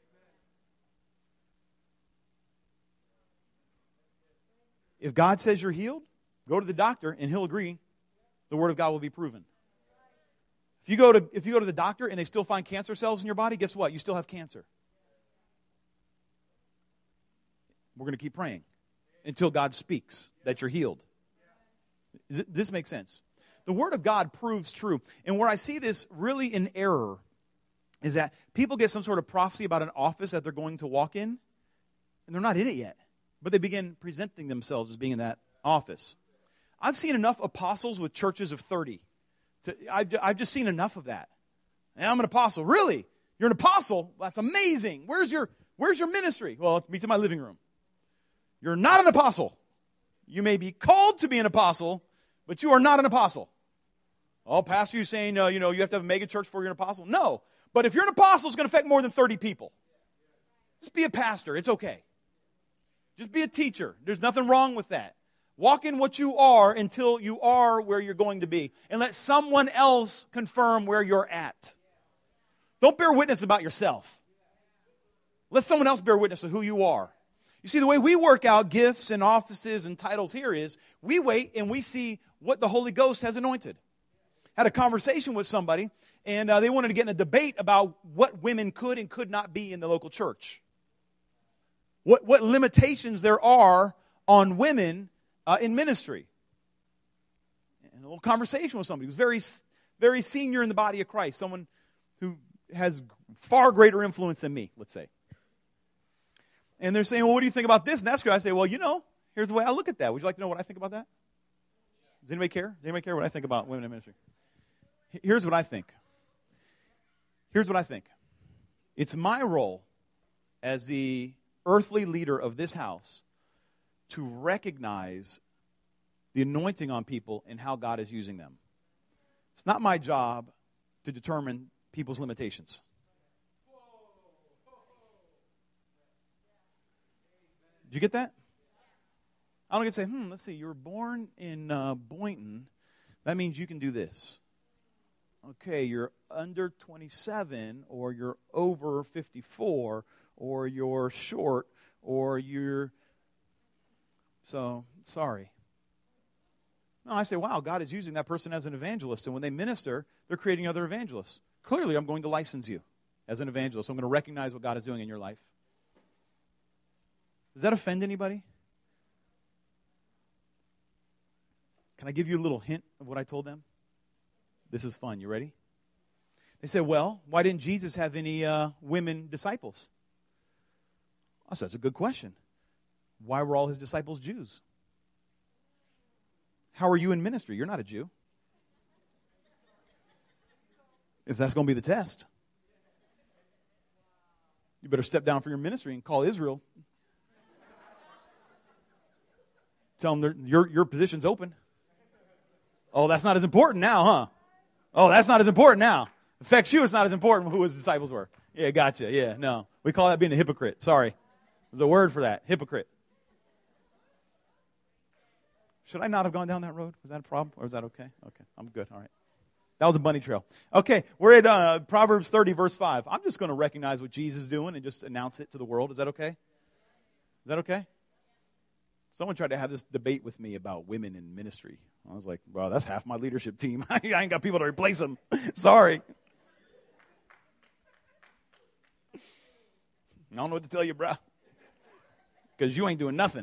B: If God says you're healed, go to the doctor and he'll agree. The word of God will be proven. If you go to the doctor and they still find cancer cells in your body, guess what? You still have cancer. We're going to keep praying until God speaks that you're healed. This makes sense. The word of God proves true. And where I see this really in error is that people get some sort of prophecy about an office that they're going to walk in, and they're not in it yet. But they begin presenting themselves as being in that office. I've seen enough apostles with churches of 30. I've just seen enough of that. And I'm an apostle. Really? You're an apostle? That's amazing. Where's your ministry? Well, it meets in my living room. You're not an apostle. You may be called to be an apostle, but you are not an apostle. Oh, pastor, you're saying, you have to have a mega church before you're an apostle? No. But if you're an apostle, it's going to affect more than 30 people. Just be a pastor. It's okay. Just be a teacher. There's nothing wrong with that. Walk in what you are until you are where you're going to be. And let someone else confirm where you're at. Don't bear witness about yourself. Let someone else bear witness of who you are. You see, the way we work out gifts and offices and titles here is we wait and we see what the Holy Ghost has anointed. Had a conversation with somebody, and they wanted to get in a debate about what women could and could not be in the local church. What limitations there are on women in ministry. And a little conversation with somebody who's very, very senior in the body of Christ, someone who has far greater influence than me, let's say. And they're saying, well, what do you think about this? And that's good. I say, well, here's the way I look at that. Would you like to know what I think about that? Does anybody care? Does anybody care what I think about women in ministry? Here's what I think. It's my role as the earthly leader of this house to recognize the anointing on people and how God is using them. It's not my job to determine people's limitations. Did you get that? I don't get to say, let's see, you were born in Boynton. That means you can do this. Okay, you're under 27, or you're over 54, or you're short, or you're... So, sorry. No, I say, wow, God is using that person as an evangelist. And when they minister, they're creating other evangelists. Clearly, I'm going to license you as an evangelist. I'm going to recognize what God is doing in your life. Does that offend anybody? Can I give you a little hint of what I told them? This is fun. You ready? They said, well, why didn't Jesus have any women disciples? I said, that's a good question. Why were all his disciples Jews? How are you in ministry? You're not a Jew. If that's going to be the test, you better step down from your ministry and call Israel. Tell them your position's open. Oh, that's not as important now, huh? Oh, that's not as important now. Affects you, it's not as important who his disciples were. Yeah, gotcha. Yeah, no. We call that being a hypocrite. Sorry. There's a word for that. Hypocrite. Should I not have gone down that road? Was that a problem? Or is that okay? Okay, I'm good. All right. That was a bunny trail. Okay, we're at Proverbs 30, verse 5. I'm just going to recognize what Jesus is doing and just announce it to the world. Is that okay? Is that okay? Someone tried to have this debate with me about women in ministry. I was like, well, that's half my leadership team. I ain't got people to replace them. Sorry. I don't know what to tell you, bro. Because you ain't doing nothing.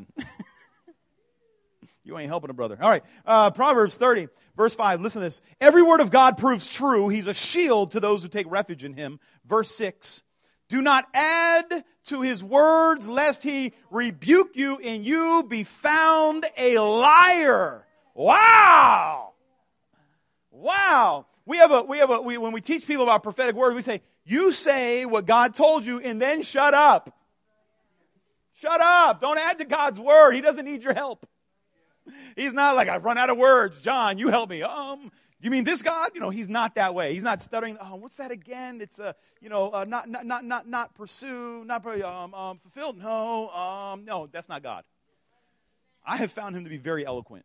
B: You ain't helping a brother. All right. Proverbs 30, verse 5. Listen to this. Every word of God proves true. He's a shield to those who take refuge in him. Verse 6. Do not add to his words, lest he rebuke you and you be found a liar. Wow. Wow. When we teach people about prophetic words, we say, you say what God told you and then shut up. Shut up. Don't add to God's word. He doesn't need your help. He's not like, I've run out of words. John, you help me. You mean this God? He's not that way. He's not stuttering. What's that again? It's not pursue, not fulfilled. No, that's not God. I have found him to be very eloquent.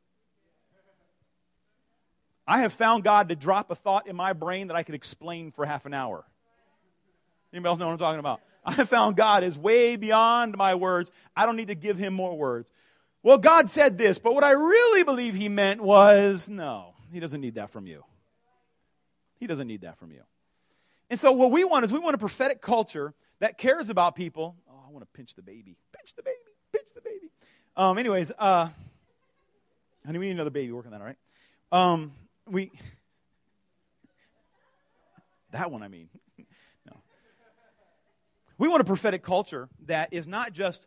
B: I have found God to drop a thought in my brain that I could explain for half an hour. Anybody else know what I'm talking about? I have found God is way beyond my words. I don't need to give him more words. Well, God said this, but what I really believe he meant was, no, he doesn't need that from you. He doesn't need that from you. And so what we want is we want a prophetic culture that cares about people. Oh, I want to pinch the baby. Pinch the baby. Pinch the baby. Anyways, honey, we need another baby. Work on that, all right? That one, I mean. No. We want a prophetic culture that is not just,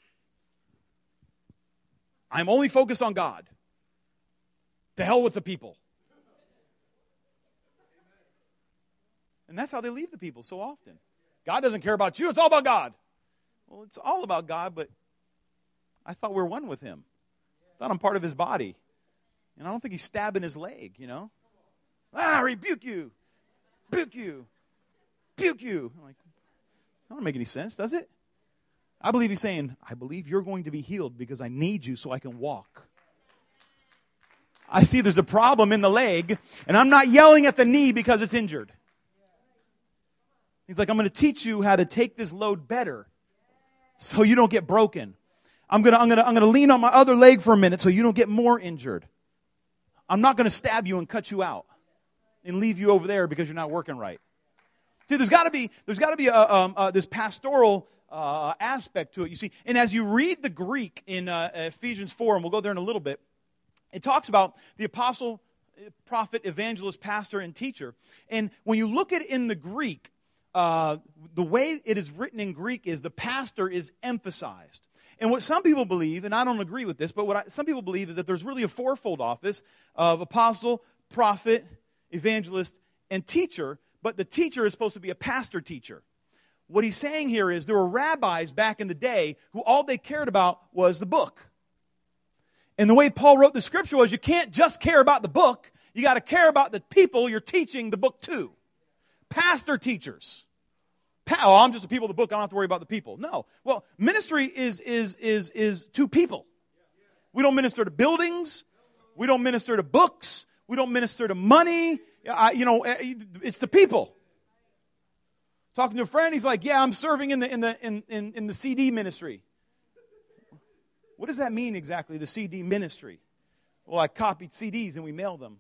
B: I'm only focused on God. To hell with the people. And that's how they leave the people so often. God doesn't care about you. It's all about God. Well, it's all about God, but I thought we were one with him. I thought I'm part of his body. And I don't think he's stabbing his leg, rebuke you. Rebuke you. Rebuke you. I'm like, that don't make any sense, does it? I believe he's saying, I believe you're going to be healed because I need you so I can walk. I see there's a problem in the leg, and I'm not yelling at the knee because it's injured. He's like, I'm going to teach you how to take this load better so you don't get broken. I'm going to lean on my other leg for a minute so you don't get more injured. I'm not going to stab you and cut you out and leave you over there because you're not working right. See, there's got to be this pastoral aspect to it, you see. And as you read the Greek in Ephesians 4, and we'll go there in a little bit, it talks about the apostle, prophet, evangelist, pastor, and teacher. And when you look at it in the Greek, the way it is written in Greek is the pastor is emphasized. And what some people believe, and I don't agree with this, but some people believe is that there's really a fourfold office of apostle, prophet, evangelist, and teacher, but the teacher is supposed to be a pastor teacher. What he's saying here is there were rabbis back in the day who all they cared about was the book. And the way Paul wrote the scripture was you can't just care about the book, you got to care about the people you're teaching the book to. Pastor teachers. I'm just the people of the book, I don't have to worry about the people. No. Well, ministry is to people. We don't minister to buildings. We don't minister to books. We don't minister to money. It's to people. Talking to a friend, he's like, "Yeah, I'm serving in the CD ministry." What does that mean exactly, the CD ministry? Well, I copied CDs and we mailed them.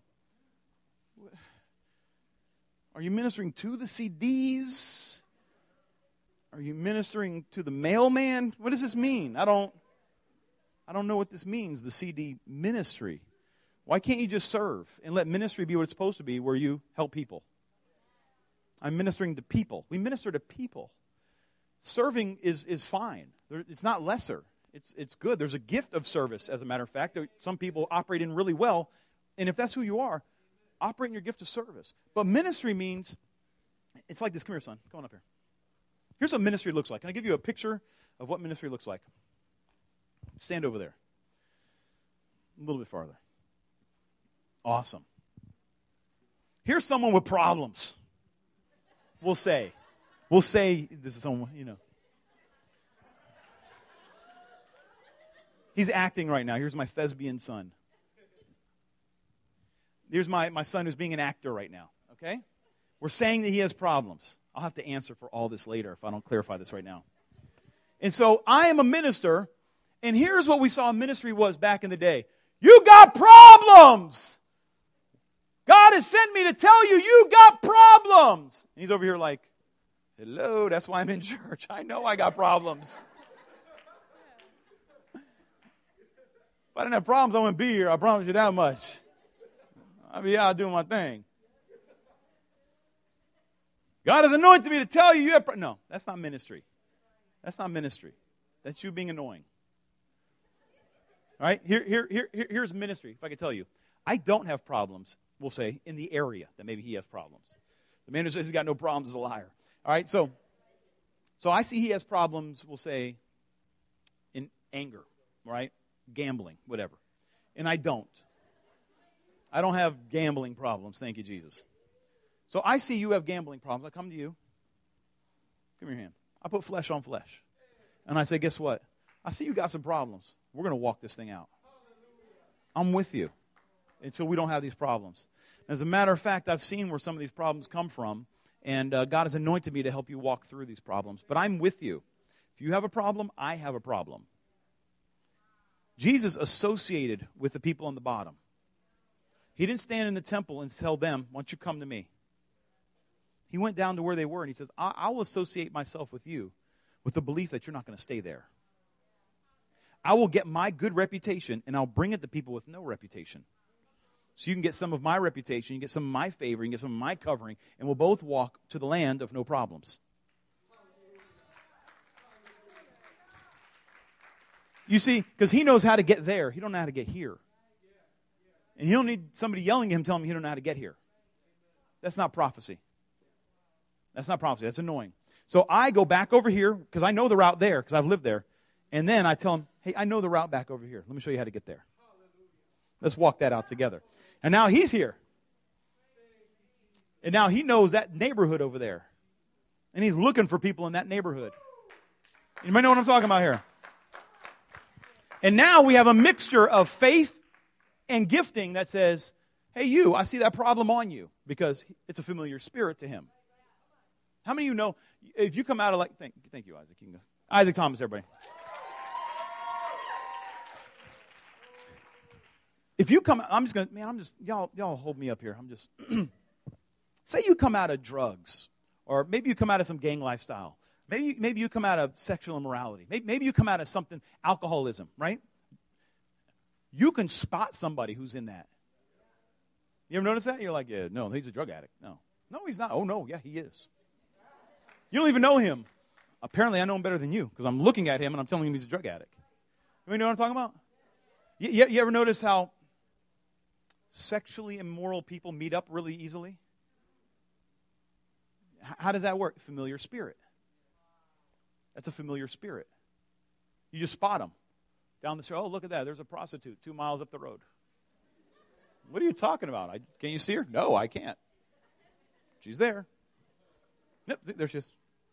B: Are you ministering to the CDs? Are you ministering to the mailman? What does this mean? I don't know what this means, the CD ministry. Why can't you just serve and let ministry be what it's supposed to be, where you help people? I'm ministering to people. We minister to people. Serving is fine. It's not lesser. It's good. There's a gift of service, as a matter of fact, that some people operate in really well. And if that's who you are, operate in your gift of service. But ministry means, it's like this. Come here, son. Come on up here. Here's what ministry looks like. Can I give you a picture of what ministry looks like? Stand over there. A little bit farther. Awesome. Here's someone with problems. We'll say this is someone, He's acting right now. Here's my thespian son. Here's my son who's being an actor right now, okay? We're saying that he has problems. I'll have to answer for all this later if I don't clarify this right now. And so I am a minister, And here's what we saw ministry was back in the day. You got problems. God has sent me to tell you, you got problems. And he's over here like, hello, that's why I'm in church. I know I got problems. If I didn't have problems, I wouldn't be here. I promise you that much. I'd be out doing my thing. God has anointed me to tell you, no, that's not ministry. That's not ministry. That's you being annoying. All right? Here's ministry, if I could tell you. I don't have problems, we'll say, in the area that maybe he has problems. The man who says he's got no problems is a liar. All right? So I see he has problems, we'll say, in anger, right? Gambling, whatever. And I don't. I don't have gambling problems, thank you, Jesus. So I see you have gambling problems. I come to you. Give me your hand. I put flesh on flesh. And I say, guess what? I see you got some problems. We're going to walk this thing out. I'm with you until we don't have these problems. As a matter of fact, I've seen where some of these problems come from, and God has anointed me to help you walk through these problems. But I'm with you. If you have a problem, I have a problem. Jesus associated with the people on the bottom. He didn't stand in the temple and tell them, why don't you come to me? He went down to where they were, and he says, I will associate myself with you with the belief that you're not going to stay there. I will get my good reputation, and I'll bring it to people with no reputation. So you can get some of my reputation, you can get some of my favor, you can get some of my covering, and we'll both walk to the land of no problems. You see, because he knows how to get there. He don't know how to get here. And he don't need somebody yelling at him telling him he don't know how to get here. That's not prophecy. That's not prophecy. That's annoying. So I go back over here because I know the route there because I've lived there. And then I tell him, hey, I know the route back over here. Let me show you how to get there. Let's walk that out together. And now he's here. And now he knows that neighborhood over there. And he's looking for people in that neighborhood. You might know what I'm talking about here. And now we have a mixture of faith and gifting that says, hey, you, I see that problem on you because it's a familiar spirit to him. How many of you know, if you come out of like, thank you, Isaac. You can go. Isaac Thomas, everybody. If you come, y'all hold me up here. Say you come out of drugs, or maybe you come out of some gang lifestyle. Maybe you come out of sexual immorality. Maybe you come out of something, alcoholism, right? You can spot somebody who's in that. You ever notice that? You're like, yeah, no, he's a drug addict. No, he's not. Oh, no, yeah, he is. You don't even know him. Apparently, I know him better than you because I'm looking at him and I'm telling him he's a drug addict. You know what I'm talking about? You ever notice how sexually immoral people meet up really easily? How does that work? Familiar spirit. That's a familiar spirit. You just spot them down the street. Oh, look at that. There's a prostitute 2 miles up the road. What are you talking about? Can you see her? No, I can't. She's there. Yep, there she is.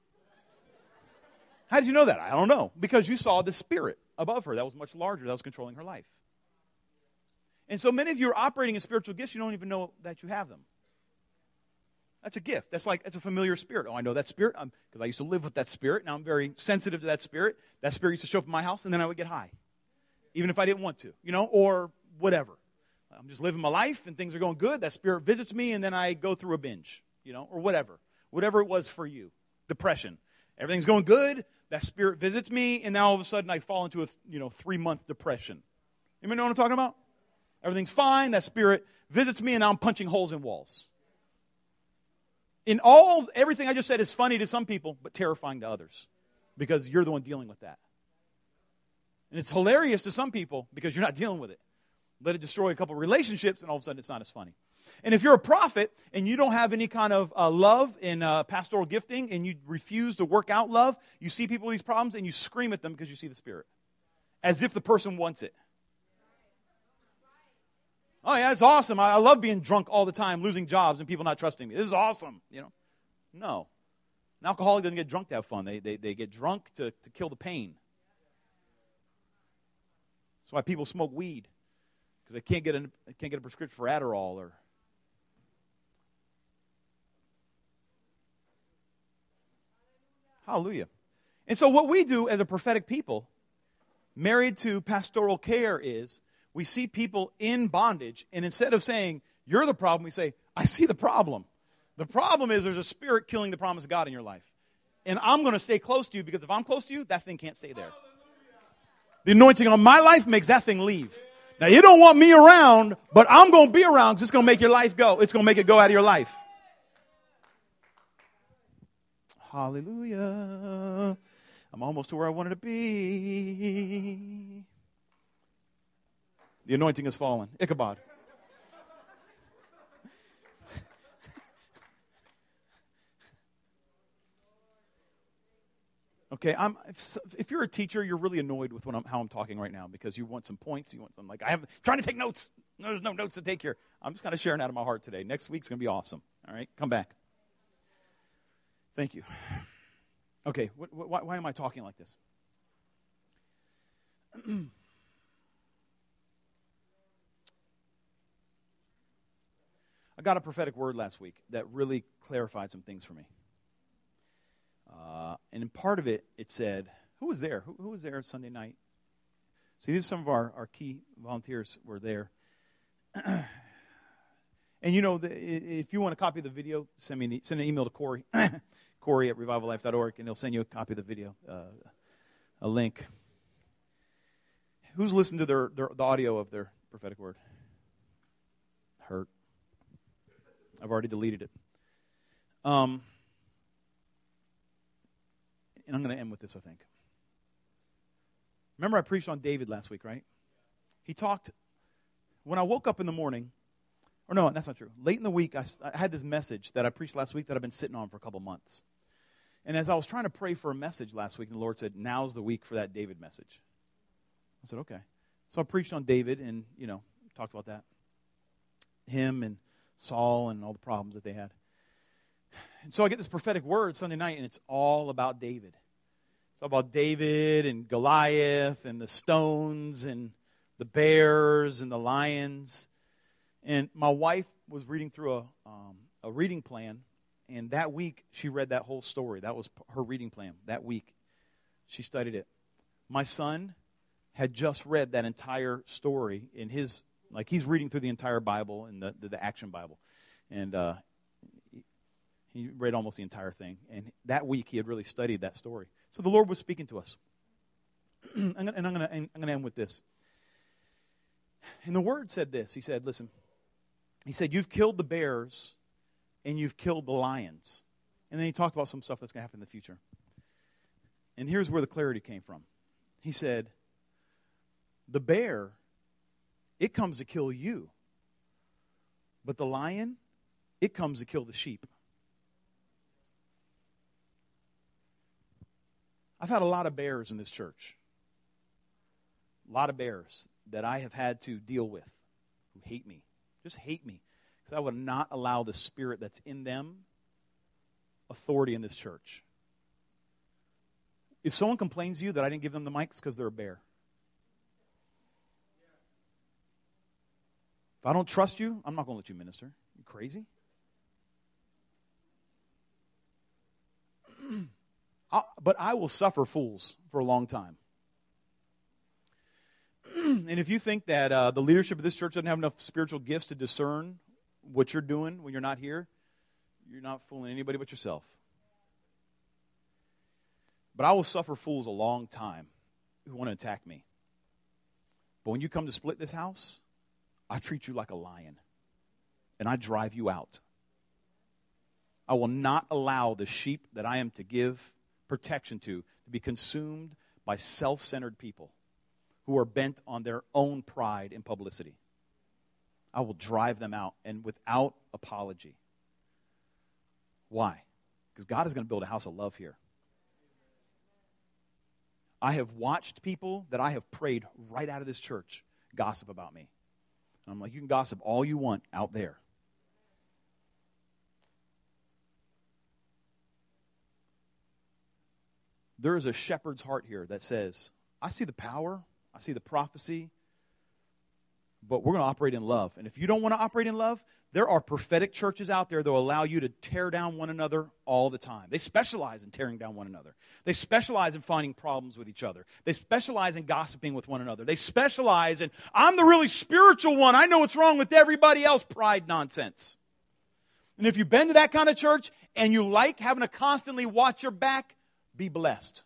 B: How did you know that? I don't know. Because you saw the spirit above her that was much larger, that was controlling her life. And so many of you are operating in spiritual gifts, you don't even know that you have them. That's a gift. It's a familiar spirit. Oh, I know that spirit because I used to live with that spirit. Now I'm very sensitive to that spirit. That spirit used to show up in my house, and then I would get high. Even if I didn't want to, or whatever. I'm just living my life, and things are going good. That spirit visits me, and then I go through a binge, or whatever. Whatever it was for you. Depression. Everything's going good. That spirit visits me, and now all of a sudden I fall into a 3-month depression. You know what I'm talking about? Everything's fine. That spirit visits me, and now I'm punching holes in walls. Everything I just said is funny to some people, but terrifying to others. Because you're the one dealing with that. And it's hilarious to some people because you're not dealing with it. Let it destroy a couple of relationships, and all of a sudden it's not as funny. And if you're a prophet and you don't have any kind of love in pastoral gifting and you refuse to work out love, you see people with these problems and you scream at them because you see the spirit. As if the person wants it. Oh, yeah, it's awesome. I love being drunk all the time, losing jobs and people not trusting me. This is awesome. No. An alcoholic doesn't get drunk to have fun. They get drunk to kill the pain. That's why people smoke weed. Because they can't get a prescription for Adderall or... Hallelujah. And so what we do as a prophetic people, married to pastoral care is we see people in bondage, and instead of saying, you're the problem, we say, I see the problem. The problem is there's a spirit killing the promise of God in your life. And I'm going to stay close to you because if I'm close to you, that thing can't stay there. The anointing on my life makes that thing leave. Now, you don't want me around, but I'm going to be around because it's going to make your life go. It's going to make it go out of your life. Hallelujah. I'm almost to where I wanted to be. The anointing has fallen. Ichabod. Okay, if you're a teacher, you're really annoyed with how I'm talking right now because you want some points. You want some, like, trying to take notes. There's no notes to take here. I'm just kind of sharing out of my heart today. Next week's going to be awesome. All right, come back. Thank you. Okay, why am I talking like this? I got a prophetic word last week that really clarified some things for me. And in part of it, it said, who was there? Who was there Sunday night? See, these are some of our key volunteers were there. And you know, if you want a copy of the video, send an email to Corey, Corey at revivallife.org, and he'll send you a copy of the video, a link. Who's listened to the audio of their prophetic word? Hurt. I've already deleted it. And I'm going to end with this, I think. Remember I preached on David last week, right? He talked, when I woke up in the morning, or no, that's not true. Late in the week, I had this message that I preached last week that I've been sitting on for a couple months. And as I was trying to pray for a message last week, the Lord said, now's the week for that David message. I said, okay. So I preached on David and, talked about that. Him and Saul and all the problems that they had. And so I get this prophetic word Sunday night, and it's all about David. It's all about David and Goliath and the stones and the bears and the lions. And my wife was reading through a reading plan, and that week she read that whole story. That was her reading plan. That week she studied it. My son had just read that entire story in his, like he's reading through the entire Bible and the Action Bible. And he read almost the entire thing. And that week he had really studied that story. So the Lord was speaking to us. I'm going to end with this. And the Word said this. He said, listen. He said, you've killed the bears and you've killed the lions. And then he talked about some stuff that's going to happen in the future. And here's where the clarity came from. He said, the bear, it comes to kill you. But the lion, it comes to kill the sheep. I've had a lot of bears in this church. A lot of bears that I have had to deal with who hate me. Just hate me. Because I would not allow the spirit that's in them authority in this church. If someone complains to you that I didn't give them the mic, it's because they're a bear. If I don't trust you, I'm not going to let you minister. You crazy? But I will suffer fools for a long time. And if you think that the leadership of this church doesn't have enough spiritual gifts to discern what you're doing when you're not here, you're not fooling anybody but yourself. But I will suffer fools a long time who want to attack me. But when you come to split this house, I treat you like a lion. And I drive you out. I will not allow the sheep that I am to give protection to be consumed by self-centered people who are bent on their own pride and publicity. I will drive them out, and without apology. Why? Because God is going to build a house of love here. I have watched people that I have prayed right out of this church gossip about me. And I'm like, you can gossip all you want out there. There is a shepherd's heart here that says, I see the power, I see the prophecy, But we're going to operate in love. And if you don't want to operate in love, there are prophetic churches out there that will allow you to tear down one another all the time. They specialize in tearing down one another. They specialize in finding problems with each other. They specialize in gossiping with one another. They specialize in, I'm the really spiritual one. I know what's wrong with everybody else. Pride nonsense. And if you've been to that kind of church and you like having to constantly watch your back, be blessed.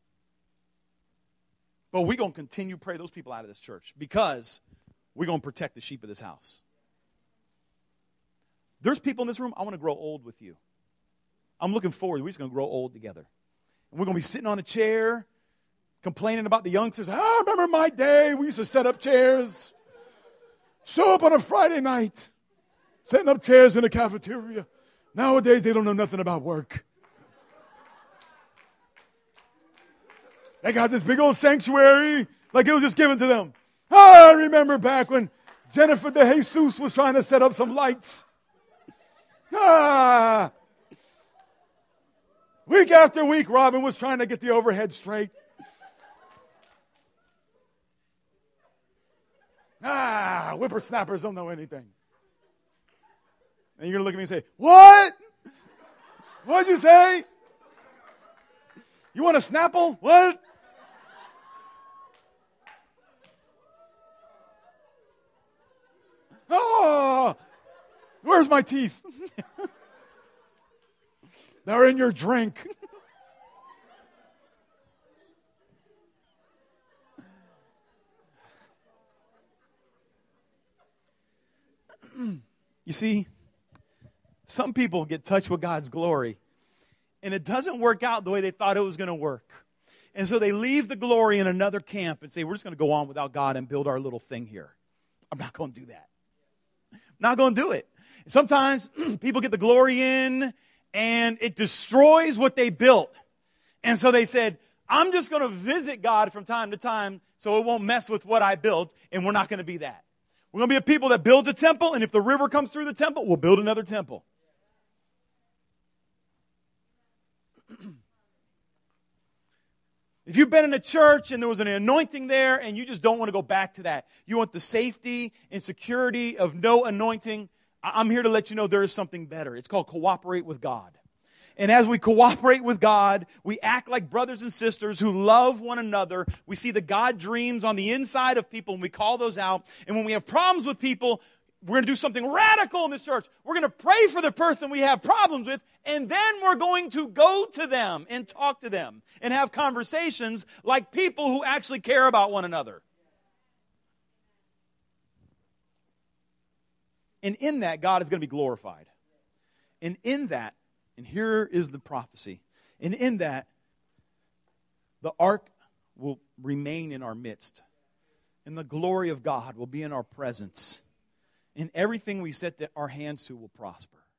B: But we're going to continue to pray those people out of this church because we're going to protect the sheep of this house. There's people in this room, I want to grow old with you. I'm looking forward. We're just going to grow old together. And we're going to be sitting on a chair, complaining about the youngsters. I remember my day. We used to set up chairs. Show up on a Friday night. Setting up chairs in the cafeteria. Nowadays, they don't know nothing about work. They got this big old sanctuary like it was just given to them. I remember back when Jennifer De Jesus was trying to set up some lights. Week after week, Robin was trying to get the overhead straight. Whippersnappers don't know anything. And you're going to look at me and say, what? What'd you say? You want a Snapple? What? Oh, where's my teeth? They're in your drink. You see, some people get touched with God's glory, and it doesn't work out the way they thought it was going to work. And so they leave the glory in another camp and say, we're just going to go on without God and build our little thing here. I'm not going to do that. I'm not going to do it. Sometimes people get the glory in, and it destroys what they built. And so they said, I'm just going to visit God from time to time so it won't mess with what I built, and we're not going to be that. We're going to be a people that builds a temple, and if the river comes through the temple, we'll build another temple. If you've been in a church and there was an anointing there and you just don't want to go back to that, you want the safety and security of no anointing, I'm here to let you know there is something better. It's called cooperate with God. And as we cooperate with God, we act like brothers and sisters who love one another. We see the God dreams on the inside of people, and we call those out. And when we have problems with people, we're going to do something radical in this church. We're going to pray for the person we have problems with, and then we're going to go to them and talk to them and have conversations like people who actually care about one another. And in that, God is going to be glorified. And in that, and here is the prophecy, and in that, the ark will remain in our midst. And the glory of God will be in our presence. And everything we set our hands to will prosper.